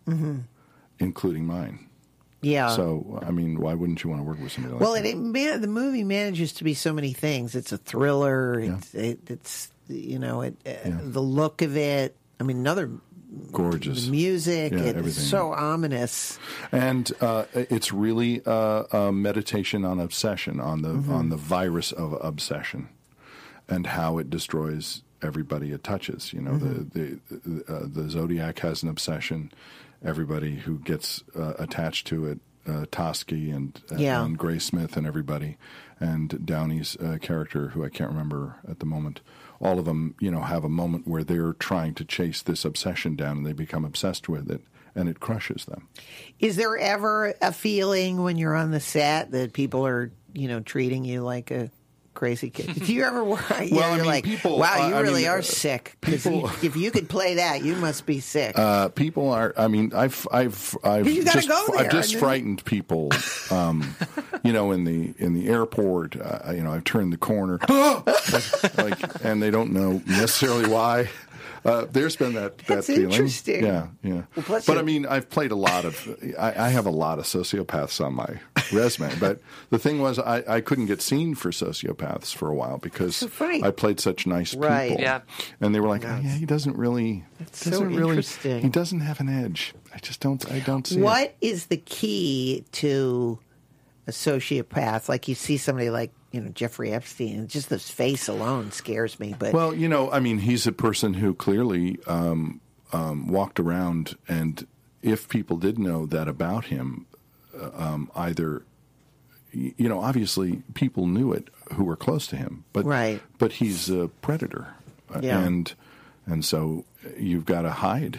mm-hmm. including mine. Yeah. So, I mean, why wouldn't you want to work with somebody like well, that? Well, it, man, the movie manages to be so many things. It's a thriller. Yeah. It's, it, it's you know, it, uh, Yeah. the look of it. I mean, another gorgeous the music. Yeah, it's everything. so ominous. And uh, it's really uh, a meditation on obsession, on the Mm-hmm. on the virus of obsession, and how it destroys everybody it touches. You know, Mm-hmm. the the uh, the Zodiac has an obsession. Everybody who gets uh, attached to it, uh, Toschi and uh, Yeah. and Gray Smith and everybody, and Downey's uh, character, who I can't remember at the moment. All of them, you know, have a moment where they're trying to chase this obsession down, and they become obsessed with it, and it crushes them. Is there ever a feeling when you're on the set that people are, you know, treating you like a crazy kid? Do you ever worry? Well, you're I mean, like, people- wow, you I really mean, are uh, sick. 'Cause people- you- if you could play that, you must be sick. Uh, people are. I mean, I've, I've, I've You gotta just, go there, I've just and then- frightened people. Um, you know, in the in the airport. Uh, you know, I've turned the corner, like, like, and they don't know necessarily why. Uh, there's been that that That's feeling. interesting. Yeah, yeah. Well, plus but you- I mean, I've played a lot of. I, I have a lot of sociopaths on my resume. But the thing was, I, I couldn't get seen for sociopaths for a while because So funny. I played such nice Right. people. Yeah. And they were like, oh, yeah, he doesn't really. That's so doesn't really, interesting. He doesn't have an edge. I just don't. I don't see it. What is the key to a sociopath? Like you see somebody like, you know, Jeffrey Epstein, just this face alone scares me. But Well, you know, I mean, he's a person who clearly um, um, walked around, and if people did know that about him, uh, um, either, y- you know, obviously people knew it who were close to him, but Right. but he's a predator, Uh, Yeah. and and so you've got to hide.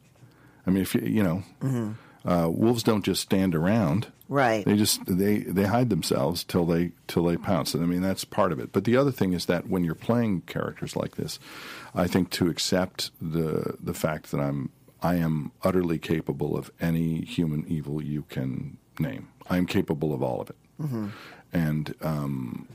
I mean, if you you know, Mm-hmm. uh, wolves don't just stand around. Right. They just they, they hide themselves till they till they pounce. And I mean, that's part of it. But the other thing is that when you're playing characters like this, I think to accept the the fact that I'm I am utterly capable of any human evil you can name. I am capable of all of it. Mm-hmm. And um,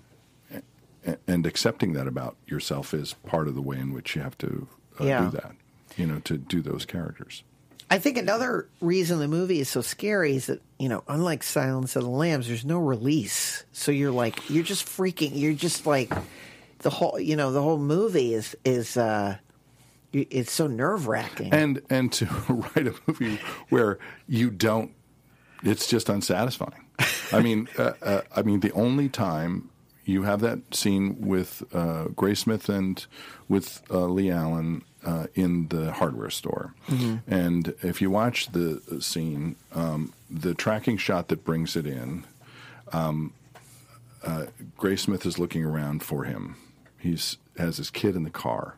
a- and accepting that about yourself is part of the way in which you have to uh, Yeah. do that. You know, to do those characters. I think another reason the movie is so scary is that, you know, unlike Silence of the Lambs, there's no release. So you're like, you're just freaking, you're just like, the whole, you know, the whole movie is, is, uh, you- it's so nerve wracking. And and to write a movie where you don't, it's just unsatisfying. I mean, uh, uh, I mean, the only time you have that scene with uh, Gray Smith and with uh, Lee Allen uh, in the hardware store, and if you watch the scene, um, the tracking shot that brings it in, um, uh, Gray Smith is looking around for him. He's has his kid in the car.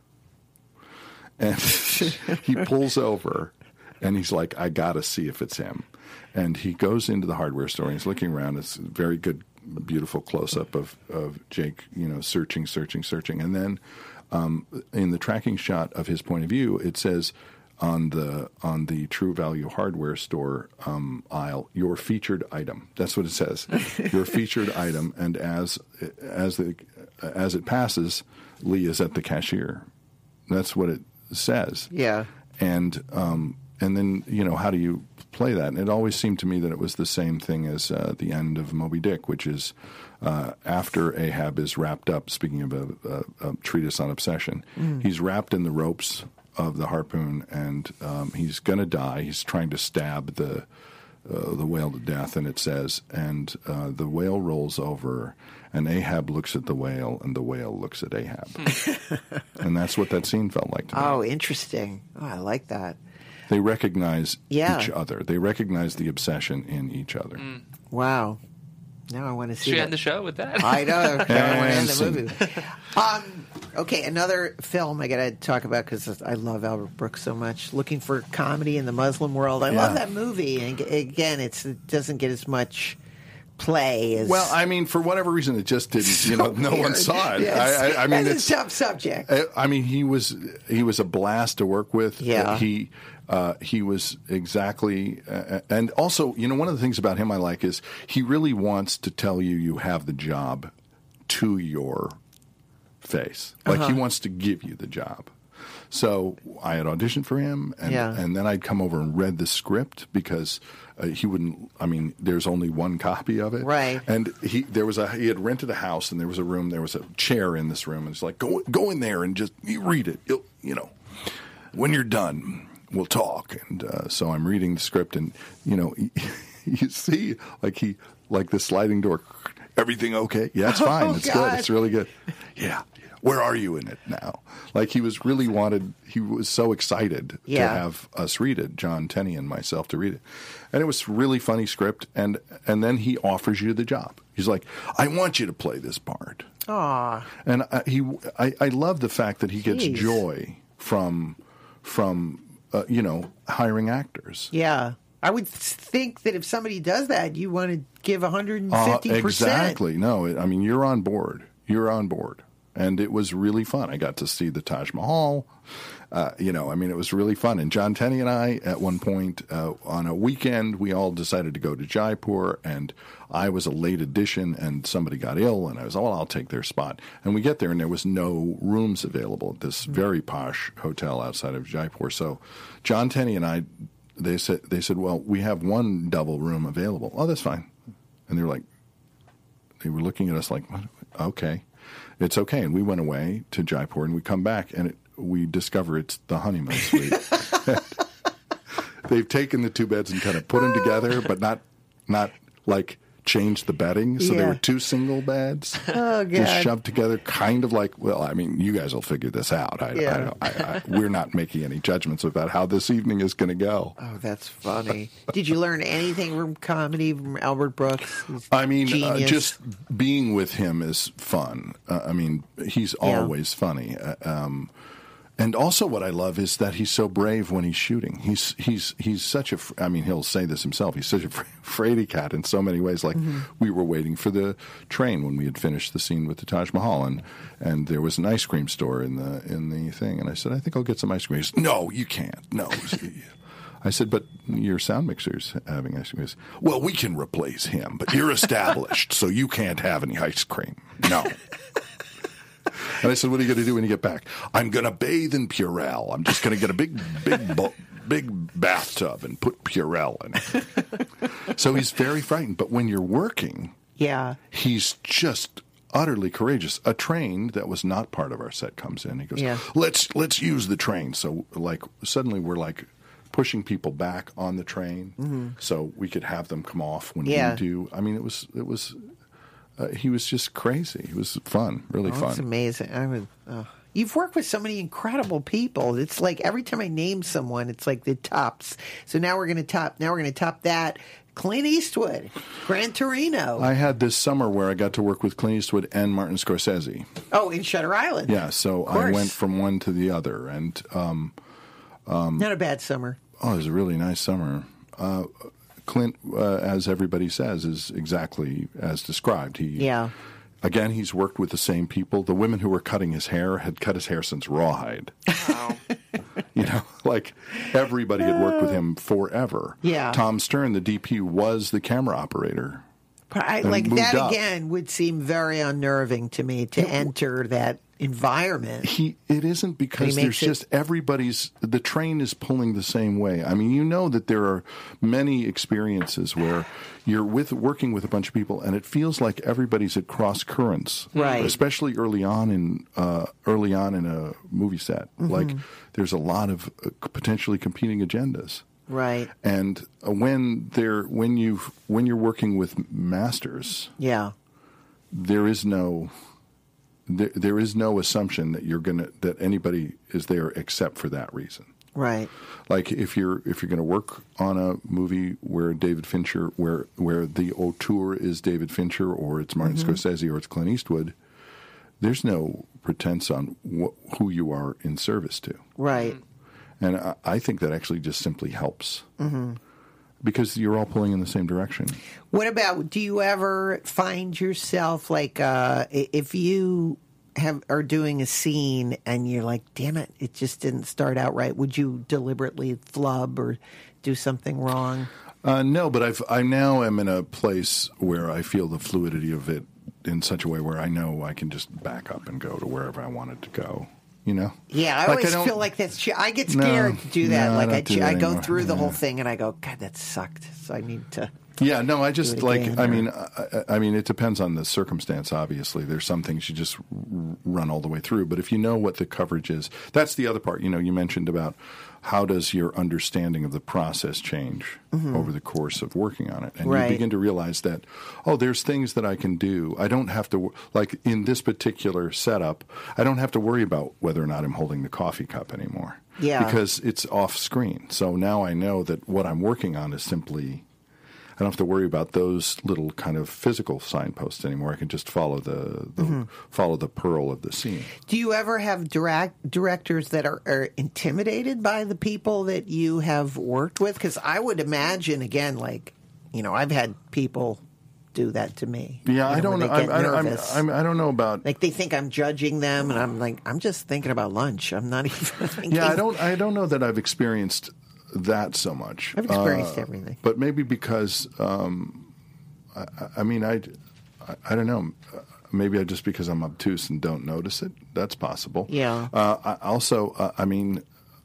And he pulls over, and he's like, I got to see if it's him. And he goes into the hardware store, and he's looking around. It's a very good, beautiful close-up of, of Jake, you know, searching, searching, searching. And then um, in the tracking shot of his point of view, it says on the on the True Value hardware store um, aisle, your featured item. That's what it says, your featured item. And as as the as it passes, Lee is at the cashier. That's what it says. Yeah. And um, and then, you know, how do you play that? And it always seemed to me that it was the same thing as uh, the end of Moby Dick, which is uh, after Ahab is wrapped up, speaking of a, a, a treatise on obsession, Mm. he's wrapped in the ropes of the harpoon, and um, he's going to die. He's trying to stab the uh, the whale to death, and it says, and uh, the whale rolls over, and Ahab looks at the whale, and the whale looks at Ahab. And that's what that scene felt like to me. Oh, interesting. Oh, I like that. They recognize Yeah. each other. They recognize the obsession in each other. Wow. Now I want to see Should we that. end the show with that? I know. I want to end And the scene. movie. Um, okay, another film I got to talk about because I love Albert Brooks so much. Looking for Comedy in the Muslim World. I love Yeah. that movie. And ag- again, it's, it doesn't get as much play as. Well, I mean, for whatever reason, it just didn't. You know, no one weird. saw it. Yes. I, I, I mean, It's it's. a tough subject. I- I mean, he was he was a blast to work with. Yeah. He uh, he was exactly, uh, and also, you know, one of the things about him I like is he really wants to tell you you have the job to your face. Like he wants to give you the job. So I had auditioned for him, and, Yeah. and then I'd come over and read the script because uh, he wouldn't. I mean, there's only one copy of it, Right. And he there was a he had rented a house, and there was a room. There was a chair in this room, and it's like go go in there and just you read it. You'll, you know, when you're done, we'll talk. And uh, so I'm reading the script, and you know, you see like he like the sliding door. Everything okay? Yeah, it's fine. Oh, it's God. good. It's really good. Yeah. Where are you in it now? Like he was really wanted, he was so excited Yeah. to have us read it, John Tenney and myself to read it. And it was really funny script. And, and then he offers you the job. He's like, I want you to play this part. Aw. And I, he, I, I love the fact that he gets Jeez. joy from, from uh, you know, hiring actors. Yeah. I would think that if somebody does that, you want to give one hundred fifty percent. Uh, exactly. No, it, I mean, you're on board. You're on board. And it was really fun. I got to see the Taj Mahal. Uh, you know, I mean, it was really fun. And John Tenney and I, at one point uh, on a weekend, we all decided to go to Jaipur. And I was a late addition, and somebody got ill. And I was, oh, well, I'll take their spot. And we get there, and there was no rooms available at this very posh hotel outside of Jaipur. So John Tenney and I, they said, they said, well, we have one double room available. Oh, that's fine. And they were like, they were looking at us like, what? Okay. It's okay. And we went away to Jaipur, and we come back, and it, we discover it's the honeymoon suite. They've taken the two beds and kind of put them together, but not not like changed the bedding. So there Yeah. were two single beds Oh, God. just shoved together, kind of like, well, I mean, you guys will figure this out. I, Yeah. I, I, I, we're not making any judgments about how this evening is going to go. Oh, that's funny. Did you learn anything from comedy from Albert Brooks? He's I mean, uh, genius. just being with him is fun. Uh, I mean, he's Yeah. always funny. Uh, um, and also, what I love is that he's so brave when he's shooting. He's he's he's such a. I mean, he'll say this himself. He's such a fraidy cat in so many ways. Like Mm-hmm. we were waiting for the train when we had finished the scene with the Taj Mahal, and and there was an ice cream store in the in the thing. And I said, I think I'll get some ice cream. He said, no, you can't. No. I said, but your sound mixer's having ice cream. He said, well, we can replace him, but you're established, so you can't have any ice cream. No. And I said, what are you going to do when you get back? I'm going to bathe in Purell. I'm just going to get a big, big, bo- big bathtub and put Purell in it. So he's very frightened. But when you're working, yeah. he's just utterly courageous. A train that was not part of our set comes in. He goes, Yeah. let's let's use the train. So like suddenly we're like pushing people back on the train Mm-hmm. so we could have them come off when Yeah. we do. I mean, it was it was. Uh, he was just crazy. It was fun, really Oh, fun. it's amazing. I would. Oh. You've worked with so many incredible people. It's like every time I name someone, it's like the tops. So now we're going to top. Now we're going to top that. Clint Eastwood, Gran Torino. I had this summer where I got to work with Clint Eastwood and Martin Scorsese. oh, in Shutter Island. Yeah, so I course. went from one to the other, and um, Not a bad summer. oh, it was a really nice summer. Uh, Clint, uh, as everybody says, is exactly as described. He, Yeah. Again, he's worked with the same people. The women who were cutting his hair had cut his hair since Rawhide. Wow. You know, like everybody had worked with him forever. Yeah. Tom Stern, the D P, was the camera operator. But I, And like moved that up. again would seem very unnerving to me to enter that environment. He it isn't because He there's makes it- just everybody's the train is pulling the same way. I mean, you know that there are many experiences where you're with working with a bunch of people and it feels like everybody's at cross currents. Right. Especially early on in uh, early on in a movie set. Mm-hmm. Like there's a lot of uh, potentially competing agendas. Right. And uh, when they're when you when you're working with masters, Yeah. there is no there, there is no assumption that you're gonna that anybody is there except for that reason. Right. Like if you're if you're going to work on a movie where David Fincher where where the auteur is David Fincher or it's Martin Mm-hmm. Scorsese or it's Clint Eastwood, there's no pretense on wh- who you are in service to. Right. And I, I think that actually just simply helps. Mm-hmm. Because you're all pulling in the same direction. What about, do you ever find yourself like, uh, i- if you have are doing a scene and you're like, damn it, it just didn't start out right, would you deliberately flub or do something wrong? Uh, no, but I've, I now am in a place where I feel the fluidity of it in such a way where I know I can just back up and go to wherever I want it to go. You know? Yeah, I Like, always I don't- feel like that's. che- I get scared No, to do that. no, I like I, don't do che- that I go anymore. through the Yeah. whole thing and I go, God, that sucked. So I need to. Yeah, no, I just it like. again, I or- mean, I, I mean, it depends on the circumstance. Obviously, there's some things you just r- run all the way through. But if you know what the coverage is, that's the other part. You know, you mentioned about how does your understanding of the process change over the course of working on it, and Right. you begin to realize that oh, there's things that I can do. I don't have to wo- like in this particular setup. I don't have to worry about whether or not I'm holding the coffee cup anymore. Yeah. because it's off screen. So now I know that what I'm working on is simply. I don't have to worry about those little kind of physical signposts anymore. I can just follow the, the Mm-hmm. follow the pearl of the scene. Do you ever have direct directors that are, are intimidated by the people that you have worked with? Because I would imagine, again, like, you know, I've had people do that to me. Yeah, you I don't where know. they I, get I, I'm, nervous. I'm, I don't know about. Like they think I'm judging them, and I'm like, I'm just thinking about lunch. I'm not even thinking. Yeah, I don't. I don't know that I've experienced that so much. I've experienced Uh, everything. but maybe because um, I, I mean, I, I, I don't know. Uh, Maybe I just because I'm obtuse and don't notice it. That's possible. Yeah. Uh, I also, uh, I mean,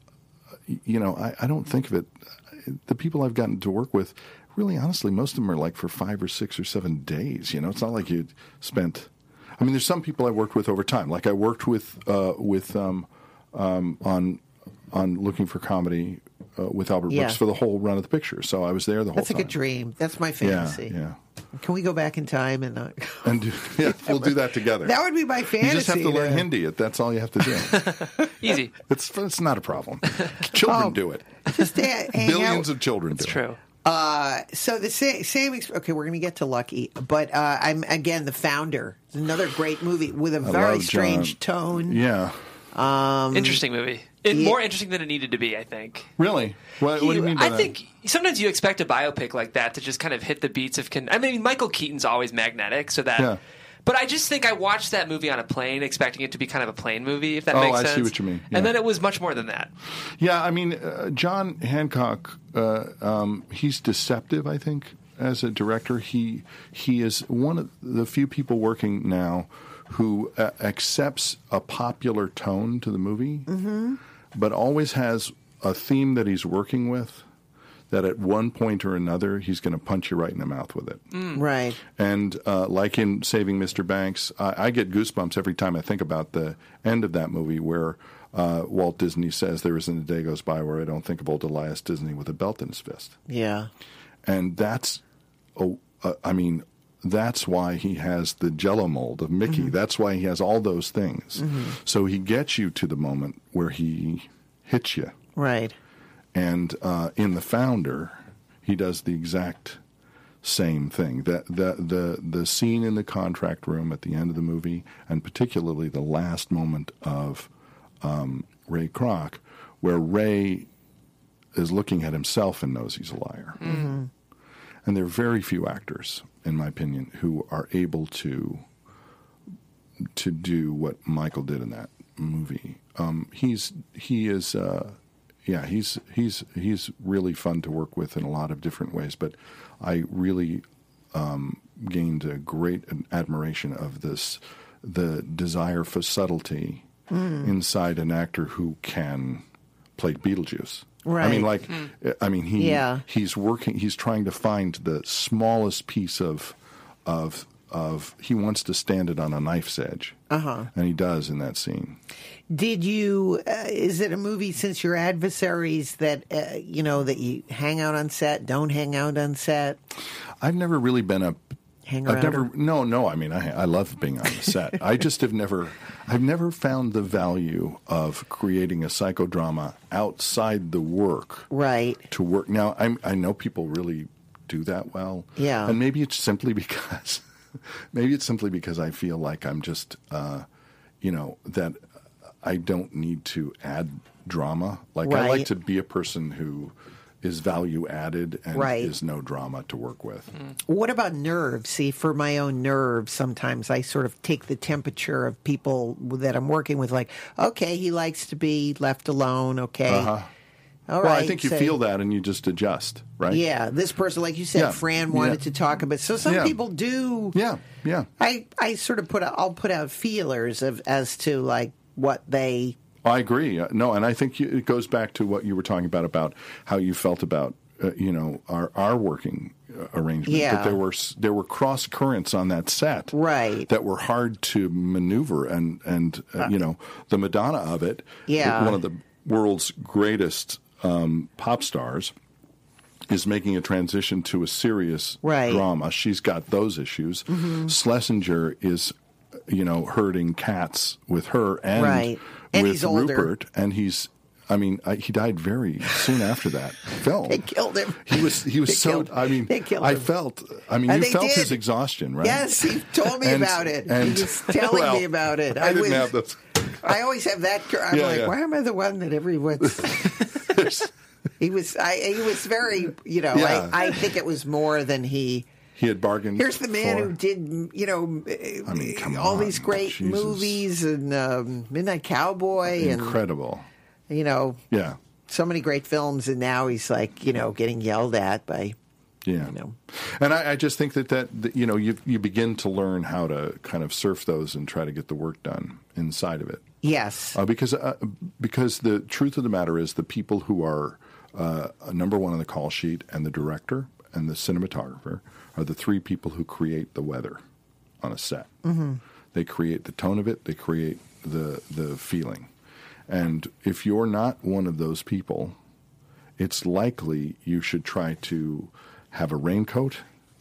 you know, I, I don't think of it. The people I've gotten to work with, really, honestly, most of them are like for five or six or seven days. You know, it's not like you spent. I mean, there's some people I worked with over time. Like I worked with uh, with um, um, on on Looking for Comedy uh, with Albert Yeah. Brooks for the whole run of the picture. So I was there the whole That's a time. good dream. That's my Yeah, fantasy. yeah. Can we go back in time and not? And do, yeah, we'll do that together. That would be my fantasy. You just have to learn to- Hindi. It That's all you have to do. Easy. It's it's not a problem. Children Oh, do it. Just to hang Billions out. of children do It's it. true. Uh, so the same, same ex- okay, we're going to get to Lucky, but uh, I'm again the Founder. It's another great movie with a very love strange John. tone. Yeah. Interesting movie. It, yeah. More interesting than it needed to be, I think. Really? What, what do you mean by I that? think sometimes you expect a biopic like that to just kind of hit the beats of. Con- I mean, Michael Keaton's always magnetic, so that. Yeah. But I just think I watched that movie on a plane, expecting it to be kind of a plane movie, if that Oh, makes I see sense. what you mean. Yeah. And then it was much more than that. Yeah, I mean, uh, John Hancock, uh, um, he's deceptive, I think, as a director. He he is one of the few people working now who uh, accepts a popular tone to the movie, mm-hmm. but always has a theme that he's working with that at one point or another he's going to punch you right in the mouth with it. Right. And uh, like in Saving Mister Banks, I, I get goosebumps every time I think about the end of that movie where uh, Walt Disney says, "There isn't a day goes by where I don't think of old Elias Disney with a belt in his fist." Yeah. And that's, oh, uh, I mean, that's why he has the Jell-O mold of Mickey. Mm-hmm. That's why he has all those things. Mm-hmm. So he gets you to the moment where he hits you. Right. And uh, in The Founder, he does the exact same thing. The, the, the, the scene in the contract room at the end of the movie, and particularly the last moment of um, Ray Kroc, where Ray is looking at himself and knows he's a liar. Mm-hmm. And there are very few actors, in my opinion, who are able to to do what Michael did in that movie. Um, he's he is uh, yeah he's he's he's really fun to work with in a lot of different ways. But I really um, gained a great admiration of this the desire for subtlety mm. inside an actor who can play Beetlejuice. Right. I mean, like, I mean, he Yeah. he's working. He's trying to find the smallest piece of of of. He wants to stand it on a knife's edge, uh-huh. and he does in that scene. Did you? Uh, is it a movie since your adversaries that uh, you know that you hang out on set, don't hang out on set? I've never really been a. Hang I've around never. or- No, no. I mean, I I love being on the set. I just have never. I've never found the value of creating a psychodrama outside the work. Right. To work now, I'm, I know people really do that well. Yeah. And maybe it's simply because, maybe it's simply because I feel like I'm just, uh, you know, that I don't need to add drama. Like I like Right. to be a person who is value added and Right. is no drama to work with. What about nerves? See, for my own nerves, sometimes I sort of take the temperature of people that I'm working with. Like, okay, he likes to be left alone. Okay. Uh-huh. All Well, right. I think you so- feel that and you just adjust, right? Yeah, this person, like you said, Yeah, Fran wanted yeah. to talk about. So some Yeah. people do. Yeah, yeah. I, I sort of put out, I'll put out feelers of as to like what they I agree. Uh, No, and I think you, it goes back to what you were talking about, about how you felt about, uh, you know, our, our working uh, arrangement. Yeah. That there were s- there were cross currents on that set, Right. that were hard to maneuver, and and uh, you know, the Madonna of it, Yeah. one of the world's greatest um, pop stars, is making a transition to a serious Right. drama. She's got those issues. Schlesinger is, you know, herding cats with her and Right. And with he's older. Rupert, and he's. I mean, I, he died very soon after that film. They killed him. He was. He was They so. killed- I mean, they killed I him. felt. I mean, And you they felt did. his exhaustion, right? Yes, he told me And- about it. and- he was telling well, me about it. I, didn't was, have those. I always have that. cur- I'm Yeah, like, yeah. why am I the one that everyone's? he was. I. He was very. You know. Yeah. I, I think it was more than he. He had bargained. Here's the man for. who did, you know, I mean, come all on, these great Jesus. movies and um, Midnight Cowboy Incredible. and, you know, Yeah. so many great films. And now he's like, you know, getting yelled at by, Yeah, you know. and I, I just think that, that that you know you you begin to learn how to kind of surf those and try to get the work done inside of it. Yes. Uh, because uh, because the truth of the matter is the people who are uh, number one on the call sheet and the director and the cinematographer are the three people who create the weather on a set. Mm-hmm. They create the tone of it. They create the the feeling. And if you're not one of those people, it's likely you should try to have a raincoat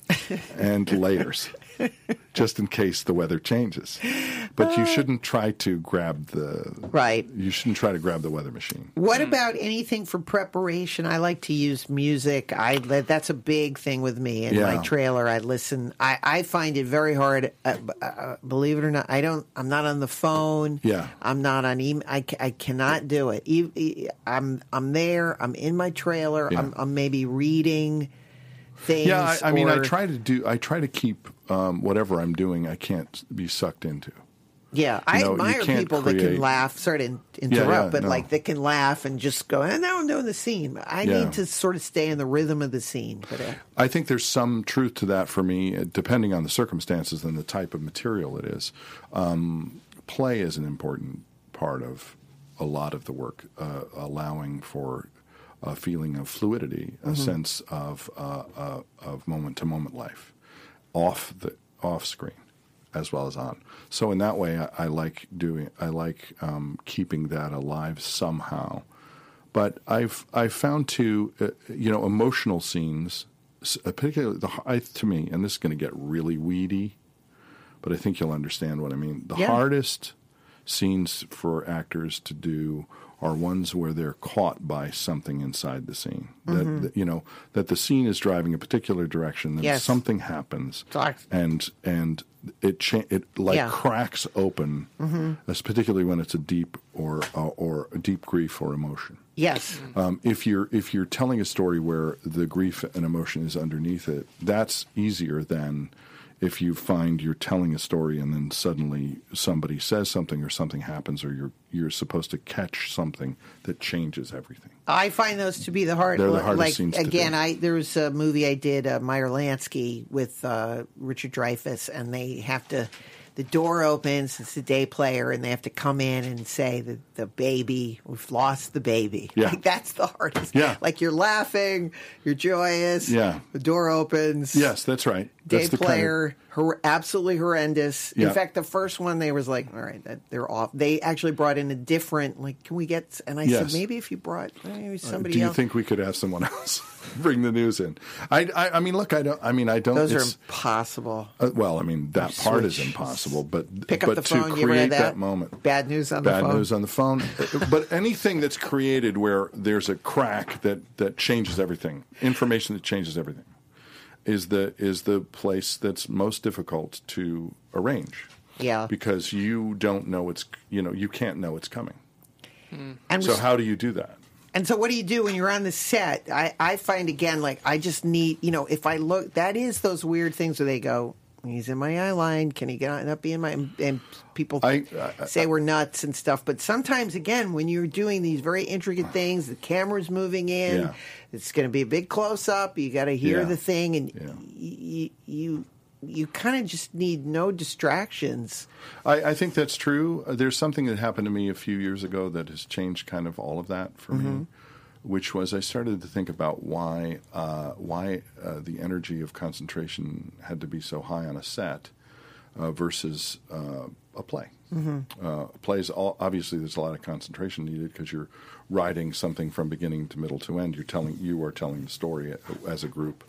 and layers, just in case the weather changes. But you shouldn't try to grab the Right. You shouldn't try to grab the weather machine. What about anything for preparation? I like to use music. I that's a big thing with me in Yeah. my trailer. I listen. I, I find it very hard. Uh, uh, believe it or not, I don't. I'm not on the phone. Yeah. I'm not on email. I, ca- I cannot do it. E- e- I'm I'm there. I'm in my trailer. Yeah. I'm, I'm maybe reading things. Yeah, I, I mean, I or- try to do. I try to keep um, whatever I'm doing. I can't be sucked into. Yeah, I You know, you admire can't people that create- can laugh. Sorry to in- interrupt, yeah, but no. like that can laugh and just go. And now I'm doing the scene. I Yeah. need to sort of stay in the rhythm of the scene. But uh, I think there's some truth to that for me, uh, depending on the circumstances and the type of material it is. Um, play is an important part of a lot of the work, uh, allowing for a feeling of fluidity, a sense of uh, uh, of moment to moment life, off the off screen as well as on. So in that way, I, I like doing. I like um, keeping that alive somehow. But I've I've found too, uh, you know, emotional scenes, s- uh, particularly the, I, to me, and this is going to get really weedy, but I think you'll understand what I mean. The Yeah. hardest scenes for actors to do are ones where they're caught by something inside the scene. That, that you know that the scene is driving a particular direction, then Yes. something happens, Talk- and and it cha- it like Yeah. cracks open, as particularly when it's a deep or uh, or a deep grief or emotion. yes, Um, if you're if you're telling a story where the grief and emotion is underneath it, that's easier than if you find you're telling a story and then suddenly somebody says something or something happens or you're you're supposed to catch something that changes everything. I find those to be the hard. They're the hardest like scenes to again, do. I there was a movie I did, uh, Meyer Lansky with uh, Richard Dreyfuss, and they have to. The door opens. It's the day player, and they have to come in and say that the baby, we've lost the baby. Yeah. Like that's the hardest. Yeah. Like you're laughing, you're joyous. Yeah. The door opens. Yes, that's right. Day That's the player, hor- absolutely horrendous. Yeah. In fact, the first one they was like, all right, that, they're off. They actually brought in a different, like, can we get? And I Yes. said, maybe if you brought maybe somebody Do you else. think we could have someone else bring the news in? I, I, I mean, look, I don't. I mean, I don't. Those are it's- impossible. Uh, well, I mean, that part is Switch. impossible, but Pick up but the to phone. You ever create had that? moment, Bad news on the bad phone. news on the phone. But anything that's created where there's a crack that, that changes everything, information that changes everything, is the is the place that's most difficult to arrange. Yeah. because you don't know it's you know you can't know it's coming. And So how do you do that? And so what do you do when you're on the set? I, I find, again, like, I just need, you know, if I look, that is those weird things where they go, he's in my eye line, can he get not be in my, and people I- I- say we're nuts and stuff. But sometimes, again, when you're doing these very intricate things, the camera's moving in, Yeah. it's going to be a big close-up, you got to hear Yeah. the thing, and Yeah. y- y- you, you kind of just need no distractions. I, I think that's true. Uh, There's something that happened to me a few years ago that has changed kind of all of that for mm-hmm. me, which was I started to think about why uh, why uh, the energy of concentration had to be so high on a set uh, versus uh, a play. Mm-hmm. Uh, plays, all, obviously, there's a lot of concentration needed because you're writing something from beginning to middle to end. You're telling you are telling the story as a group.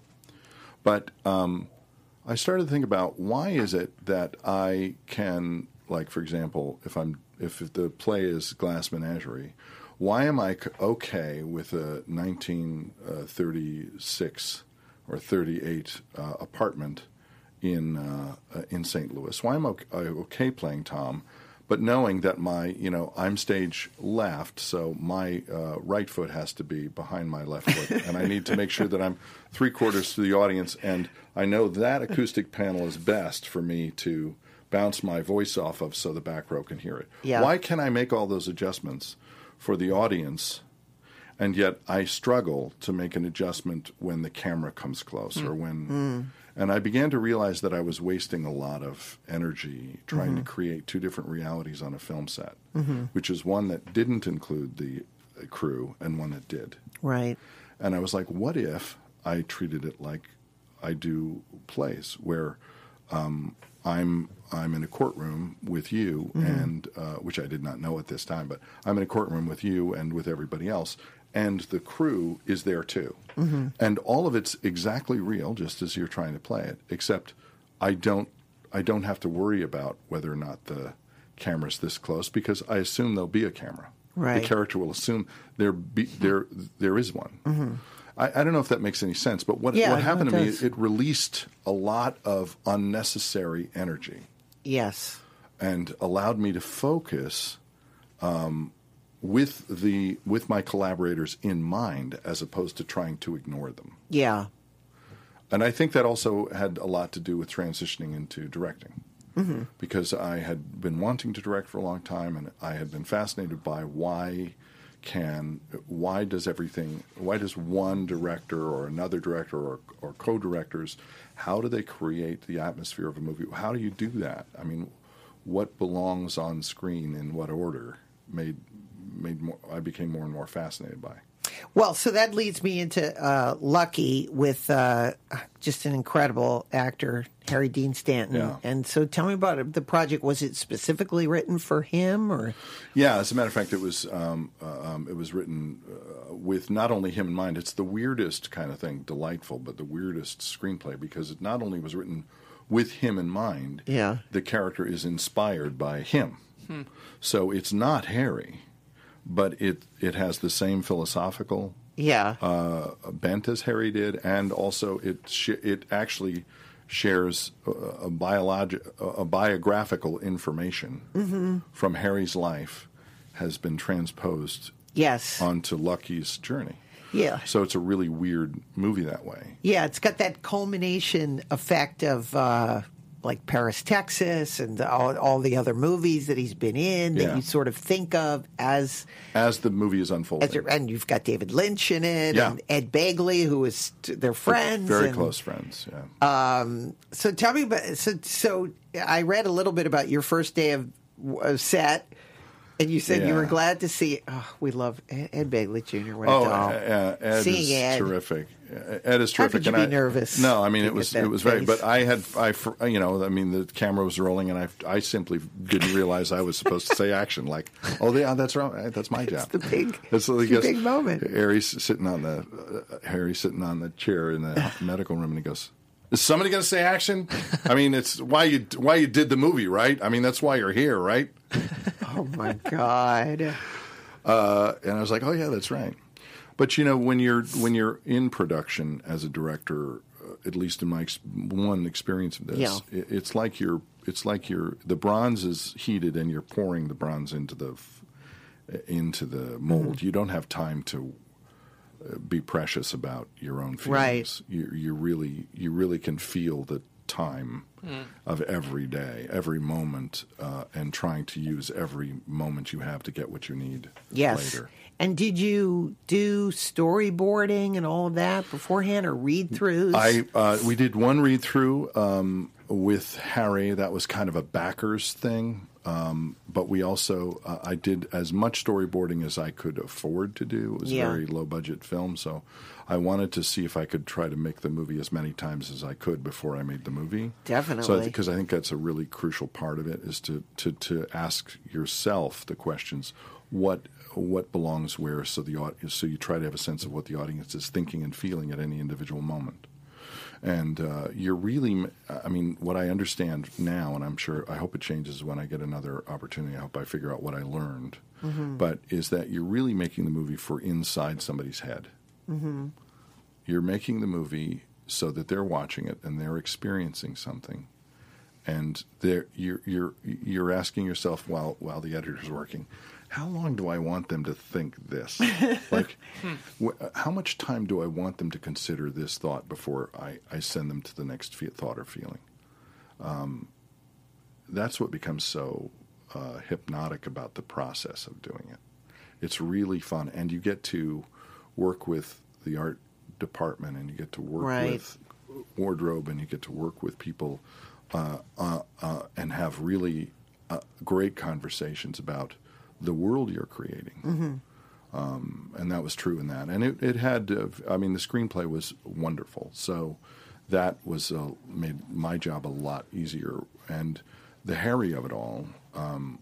But um, I started to think about why is it that I can, like for example, if I'm if the play is Glass Menagerie, why am I okay with a nineteen thirty-six or thirty-eight uh, apartment in uh, uh, in Saint Louis? Why am I okay, okay playing Tom, but knowing that my, you know, I'm stage left, so my uh, right foot has to be behind my left foot, and I need to make sure that I'm three quarters to the audience, and I know that acoustic panel is best for me to bounce my voice off of so the back row can hear it. Yeah. Why can I make all those adjustments for the audience, and yet I struggle to make an adjustment when the camera comes close mm. or when... Mm. And I began to realize that I was wasting a lot of energy trying mm-hmm. to create two different realities on a film set, mm-hmm. which is one that didn't include the crew and one that did. Right. And I was like, what if I treated it like I do plays, where um, I'm I'm in a courtroom with you, mm-hmm. and uh, which I did not know at this time, but I'm in a courtroom with you and with everybody else, and the crew is there too. Mm-hmm. And all of it's exactly real, just as you're trying to play it, except I don't I don't have to worry about whether or not the camera's this close, because I assume there'll be a camera. Right. The character will assume there be, there there is one. Mm-hmm. I, I don't know if that makes any sense, but what yeah, what happened no, it to me, does. it released a lot of unnecessary energy. Yes. And allowed me to focus um, with the with my collaborators in mind, as opposed to trying to ignore them. Yeah. And I think that also had a lot to do with transitioning into directing, mm-hmm. because I had been wanting to direct for a long time, and I had been fascinated by why can why does everything why does one director or another director or, or co-directors, how do they create the atmosphere of a movie? How do you do that? I mean, what belongs on screen in what order made made more, I became more and more fascinated by. Well, so that leads me into uh, Lucky with uh, just an incredible actor, Harry Dean Stanton. Yeah. And so tell me about it. The project. Was it specifically written for him, or? Yeah, as a matter of fact, it was um, uh, um, it was written uh, with not only him in mind. It's the weirdest kind of thing, delightful, but the weirdest screenplay, because it not only was written with him in mind, yeah. the character is inspired by him. Hmm. So it's not Harry, but it, it has the same philosophical yeah. uh, bent as Harry did, and also it sh- it actually shares a, a, biologi- a biographical information mm-hmm. from Harry's life has been transposed yes. onto Lucky's journey. Yeah. So it's a really weird movie that way. Yeah, it's got that culmination effect of uh, like Paris, Texas, and all, all the other movies that he's been in that Yeah. you sort of think of as As the movie is unfolding. as, and you've got David Lynch in it, Yeah. and Ed Begley, who is t- their friends, Very and, close friends, yeah. Um, so tell me about so so. I read a little bit about your first day of, of set. And you said Yeah. you were glad to see. Oh, we love Ed, Ed Begley Junior What a Oh, doll. uh, Ed Seeing is Ed. terrific. Ed is terrific. How could you and be I, nervous? No, I mean it Look was at that it was very. face. But I had I fr- you know I mean the camera was rolling, and I I simply didn't realize I was supposed to say action. Like, oh yeah, that's right. That's my job. the big- It's the it's a big moment. Harry's sitting on the uh, Harry's sitting on the chair in the medical room, and he goes, "Is somebody going to say action?" I mean, it's why you why you did the movie, right? I mean, that's why you're here, right? Oh my God. Uh, and I was like, oh yeah, that's right. But you know, when you're when you're in production as a director, uh, at least in my ex- one experience of this, Yeah. it, it's like you're it's like you're the bronze is heated and you're pouring the bronze into the f- into the mold. Mm-hmm. You don't have time to uh, be precious about your own feelings. Right. You you really you really can feel the time of every day, every moment, uh, and trying to use every moment you have to get what you need Yes. later. And did you do storyboarding and all of that beforehand, or read-throughs? I uh, we did one read through um, with Harry. That was kind of a backers thing, um, but we also uh, I did as much storyboarding as I could afford to do. It was Yeah. a very low budget film, so I wanted to see if I could try to make the movie as many times as I could before I made the movie. Definitely. So because I think that's a really crucial part of it is to to to ask yourself the questions. What what belongs where, so the audience, so you try to have a sense of what the audience is thinking and feeling at any individual moment. And uh, you're really, I mean, what I understand now, and I'm sure, I hope it changes when I get another opportunity. I hope I figure out what I learned. Mm-hmm. But is that you're really making the movie for inside somebody's head. Mm-hmm. You're making the movie so that they're watching it and they're experiencing something. And they're, you're you're you're asking yourself while while the editor's working, how long do I want them to think this? Like, wh- how much time do I want them to consider this thought before I, I send them to the next fe- thought or feeling? Um, that's what becomes so uh, hypnotic about the process of doing it. It's really fun, and you get to work with the art department, and you get to work Right. with wardrobe, and you get to work with people. Uh, uh, uh, and have really uh, great conversations about the world you're creating. Mm-hmm. Um, and that was true in that. And it, it had, uh, I mean, the screenplay was wonderful. So that was uh, made my job a lot easier. And the Harry of it all um,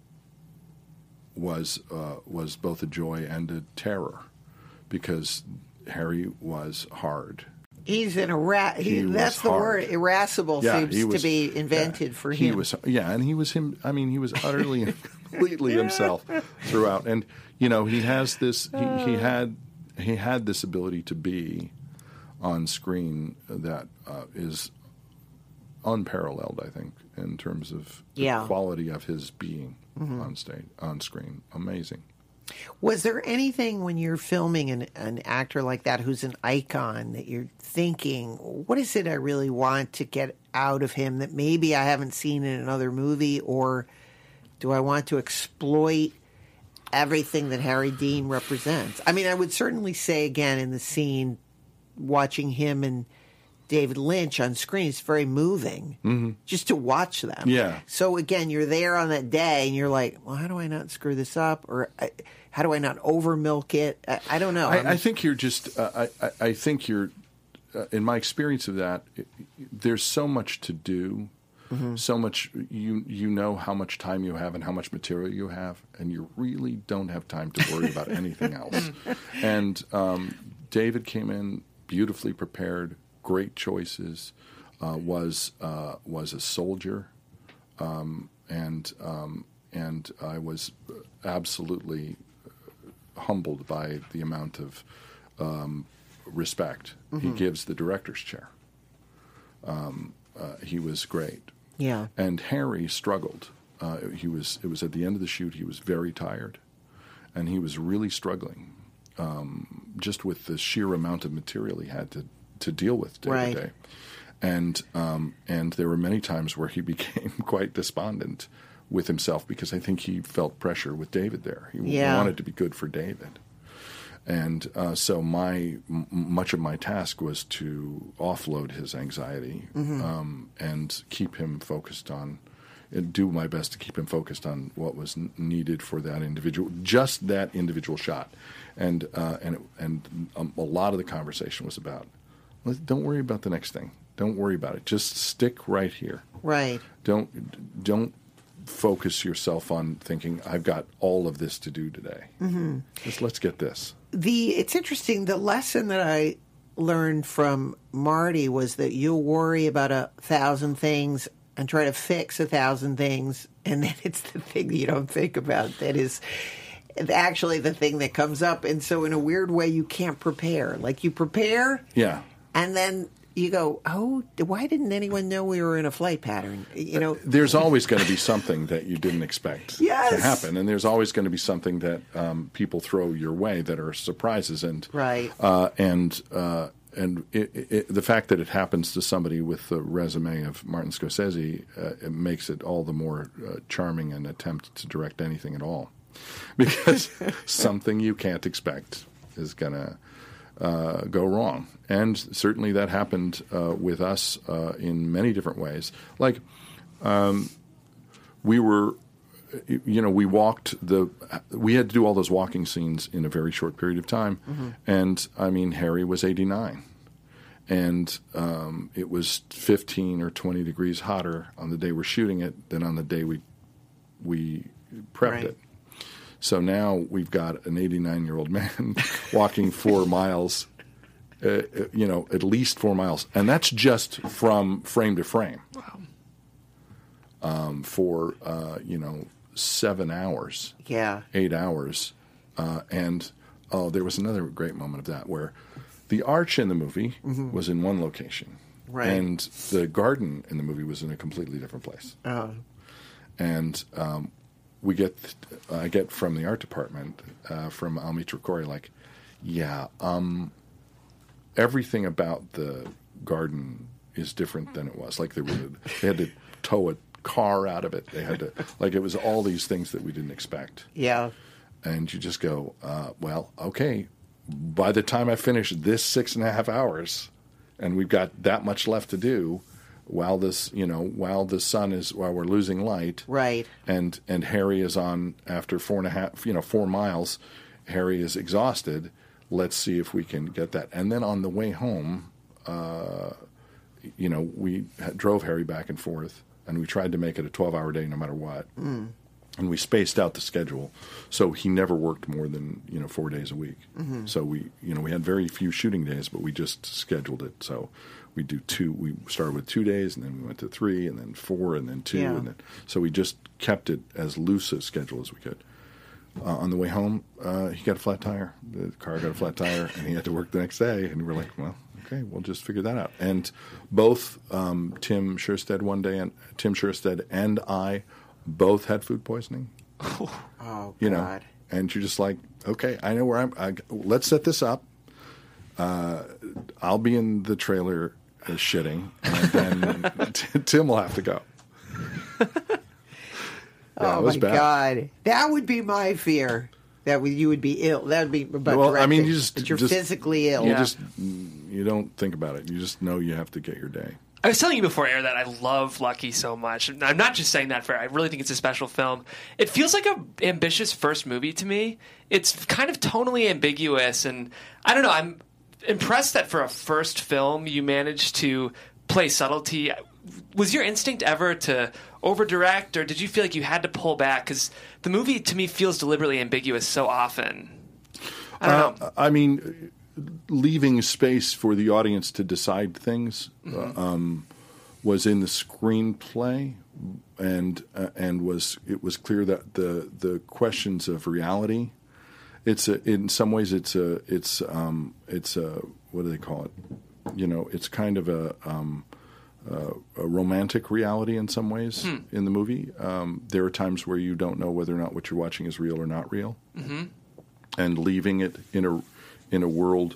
was uh, was both a joy and a terror, because Harry was hard. He's an ira- he, He was That's the hard. word. Irascible Yeah, seems he was- to be invented yeah, for he him. was, yeah, and he was him. I mean, he was utterly and completely himself throughout. And you know, he has this. He, he had he had this ability to be on screen that uh, is unparalleled, I think, in terms of the Yeah. quality of his being mm-hmm. on stage, on screen. Amazing. Was there anything when you're filming an, an actor like that who's an icon that you're thinking, what is it I really want to get out of him that maybe I haven't seen in another movie, or do I want to exploit everything that Harry Dean represents? I mean, I would certainly say, again, in the scene, watching him and David Lynch on screen, it's very moving mm-hmm. just to watch them. Yeah. So again, you're there on that day and you're like, well, how do I not screw this up? Or I, how do I not over milk it? I, I don't know. I, I think you're just, uh, I, I, I think you're, uh, in my experience of that, it, there's so much to do. Mm-hmm. So much, you you know how much time you have and how much material you have, and you really don't have time to worry about anything else. And um, David came in beautifully prepared, great choices, uh, was uh, was a soldier, um, and um, and I was absolutely humbled by the amount of um, respect mm-hmm. he gives the director's chair. Um, uh, he was great. Yeah. And Harry struggled. Uh, he was. It was at the end of the shoot. He was very tired, and he was really struggling, um, just with the sheer amount of material he had to, to deal with day right. to day. And um, and there were many times where he became quite despondent with himself, because I think he felt pressure with David there. He yeah. wanted to be good for David. And uh, so my m- much of my task was to offload his anxiety mm-hmm. um, and keep him focused on, and do my best to keep him focused on what was n- needed for that individual, just that individual shot. And uh, and it, and um, a lot of the conversation was about, don't worry about the next thing. Don't worry about it. Just stick right here. Right. Don't don't. focus yourself on thinking, I've got all of this to do today. Mm-hmm. Just let's get this. The it's interesting. The lesson that I learned from Marty was that you'll worry about a thousand things and try to fix a thousand things, and then it's the thing that you don't think about that is actually the thing that comes up. And so in a weird way, you can't prepare. Like you prepare, yeah, and then you go, oh, why didn't anyone know we were in a flight pattern? You know, there's always going to be something that you didn't expect yes. to happen, and there's always going to be something that um, people throw your way that are surprises, and right, uh, and uh, and it, it, the fact that it happens to somebody with the resume of Martin Scorsese, uh, it makes it all the more uh, charming an attempt to direct anything at all, because something you can't expect is going to uh, go wrong. And certainly that happened uh, with us uh, in many different ways. Like, um, we were, you know, we walked the, we had to do all those walking scenes in a very short period of time. Mm-hmm. And, I mean, Harry was eighty-nine. And um, it was fifteen or twenty degrees hotter on the day we're shooting it than on the day we we prepped Right. it. So now we've got an eighty-nine-year-old man walking four miles, uh, you know, at least four miles. And that's just from frame to frame. Wow. Um, for, uh, you know, seven hours, Yeah. eight hours. Uh, and, oh, there was another great moment of that where the arch in the movie mm-hmm. was in one location. Right. And the garden in the movie was in a completely different place. Oh. And um, we get, I get from the art department, uh, from Almi Tricori, like, yeah, um, everything about the garden is different than it was. Like, they, were, they had to tow a car out of it. They had to, like, it was all these things that we didn't expect. Yeah. And you just go, uh, well, okay, by the time I finish this six and a half hours, and we've got that much left to do, while this, you know, while the sun is, while we're losing light, Right. and and Harry is on after four and a half, you know, four miles, Harry is exhausted. Let's see if we can get that. And then on the way home, uh, you know, we had, drove Harry back and forth, and we tried to make it a twelve-hour day no matter what. Mm. And we spaced out the schedule, so he never worked more than, you know, four days a week. Mm-hmm. So we, you know, we had very few shooting days, but we just scheduled it. So we do two. We started with two days, and then we went to three, and then four, and then two, Yeah. and then so we just kept it as loose a schedule as we could. Uh, on the way home, uh, he got a flat tire. The car got a flat tire, and he had to work the next day. And we're like, well, okay, we'll just figure that out. And both um, Tim Scherstedt one day, and Tim Scherstedt and I both had food poisoning. Oh, You know, God. and you're just like, okay, I know where I'm. I, let's set this up. Uh, I'll be in the trailer uh, shitting, and then t- Tim will have to go. Yeah, Oh, it was my bad. God. That would be my fear. That would, you would be ill. That would be about Well, I mean, directing, you just that you're just- physically ill. You Yeah. just you don't think about it. You just know you have to get your day. I was telling you before air that I love Lucky so much. And I'm not just saying that for I really think it's a special film. It feels like an ambitious first movie to me. It's kind of tonally ambiguous, and I don't know. I'm impressed that for a first film you managed to play subtlety. Was your instinct ever to over-direct, or did you feel like you had to pull back? Because the movie, to me, feels deliberately ambiguous so often. I don't know. Uh, I mean, leaving space for the audience to decide things Mm-hmm. uh, um, was in the screenplay, and uh, and was it was clear that the the questions of reality. It's a, in some ways it's a it's um, it's a what do they call it? You know, it's kind of a. Um, Uh, a romantic reality in some ways Hmm. in the movie. Um, there are times where you don't know whether or not what you're watching is real or not real, Mm-hmm. and leaving it in a in a world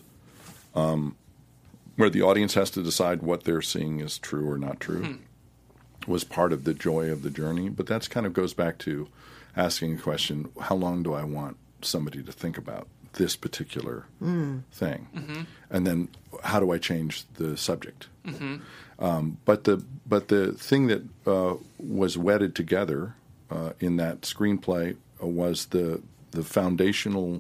um, where the audience has to decide what they're seeing is true or not true Hmm. was part of the joy of the journey. But that's kind of goes back to asking a question: how long do I want somebody to think about this particular thing, Mm-hmm. and then how do I change the subject? Mm-hmm. Um, but the but the thing that uh, was wedded together uh, in that screenplay uh, was the the foundational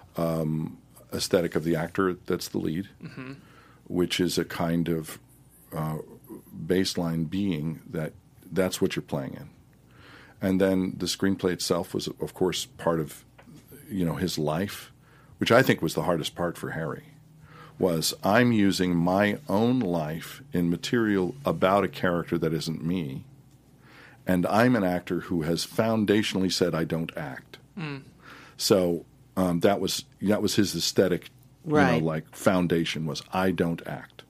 um, aesthetic of the actor that's the lead, Mm-hmm. which is a kind of uh, baseline being that that's what you're playing in, and then the screenplay itself was of course part of you know his life, which I think was the hardest part for Harry. Was I'm using my own life in material about a character that isn't me, and I'm an actor who has foundationally said I don't act. Mm. So um, that was that was his aesthetic, you Right. know, like foundation was I don't act.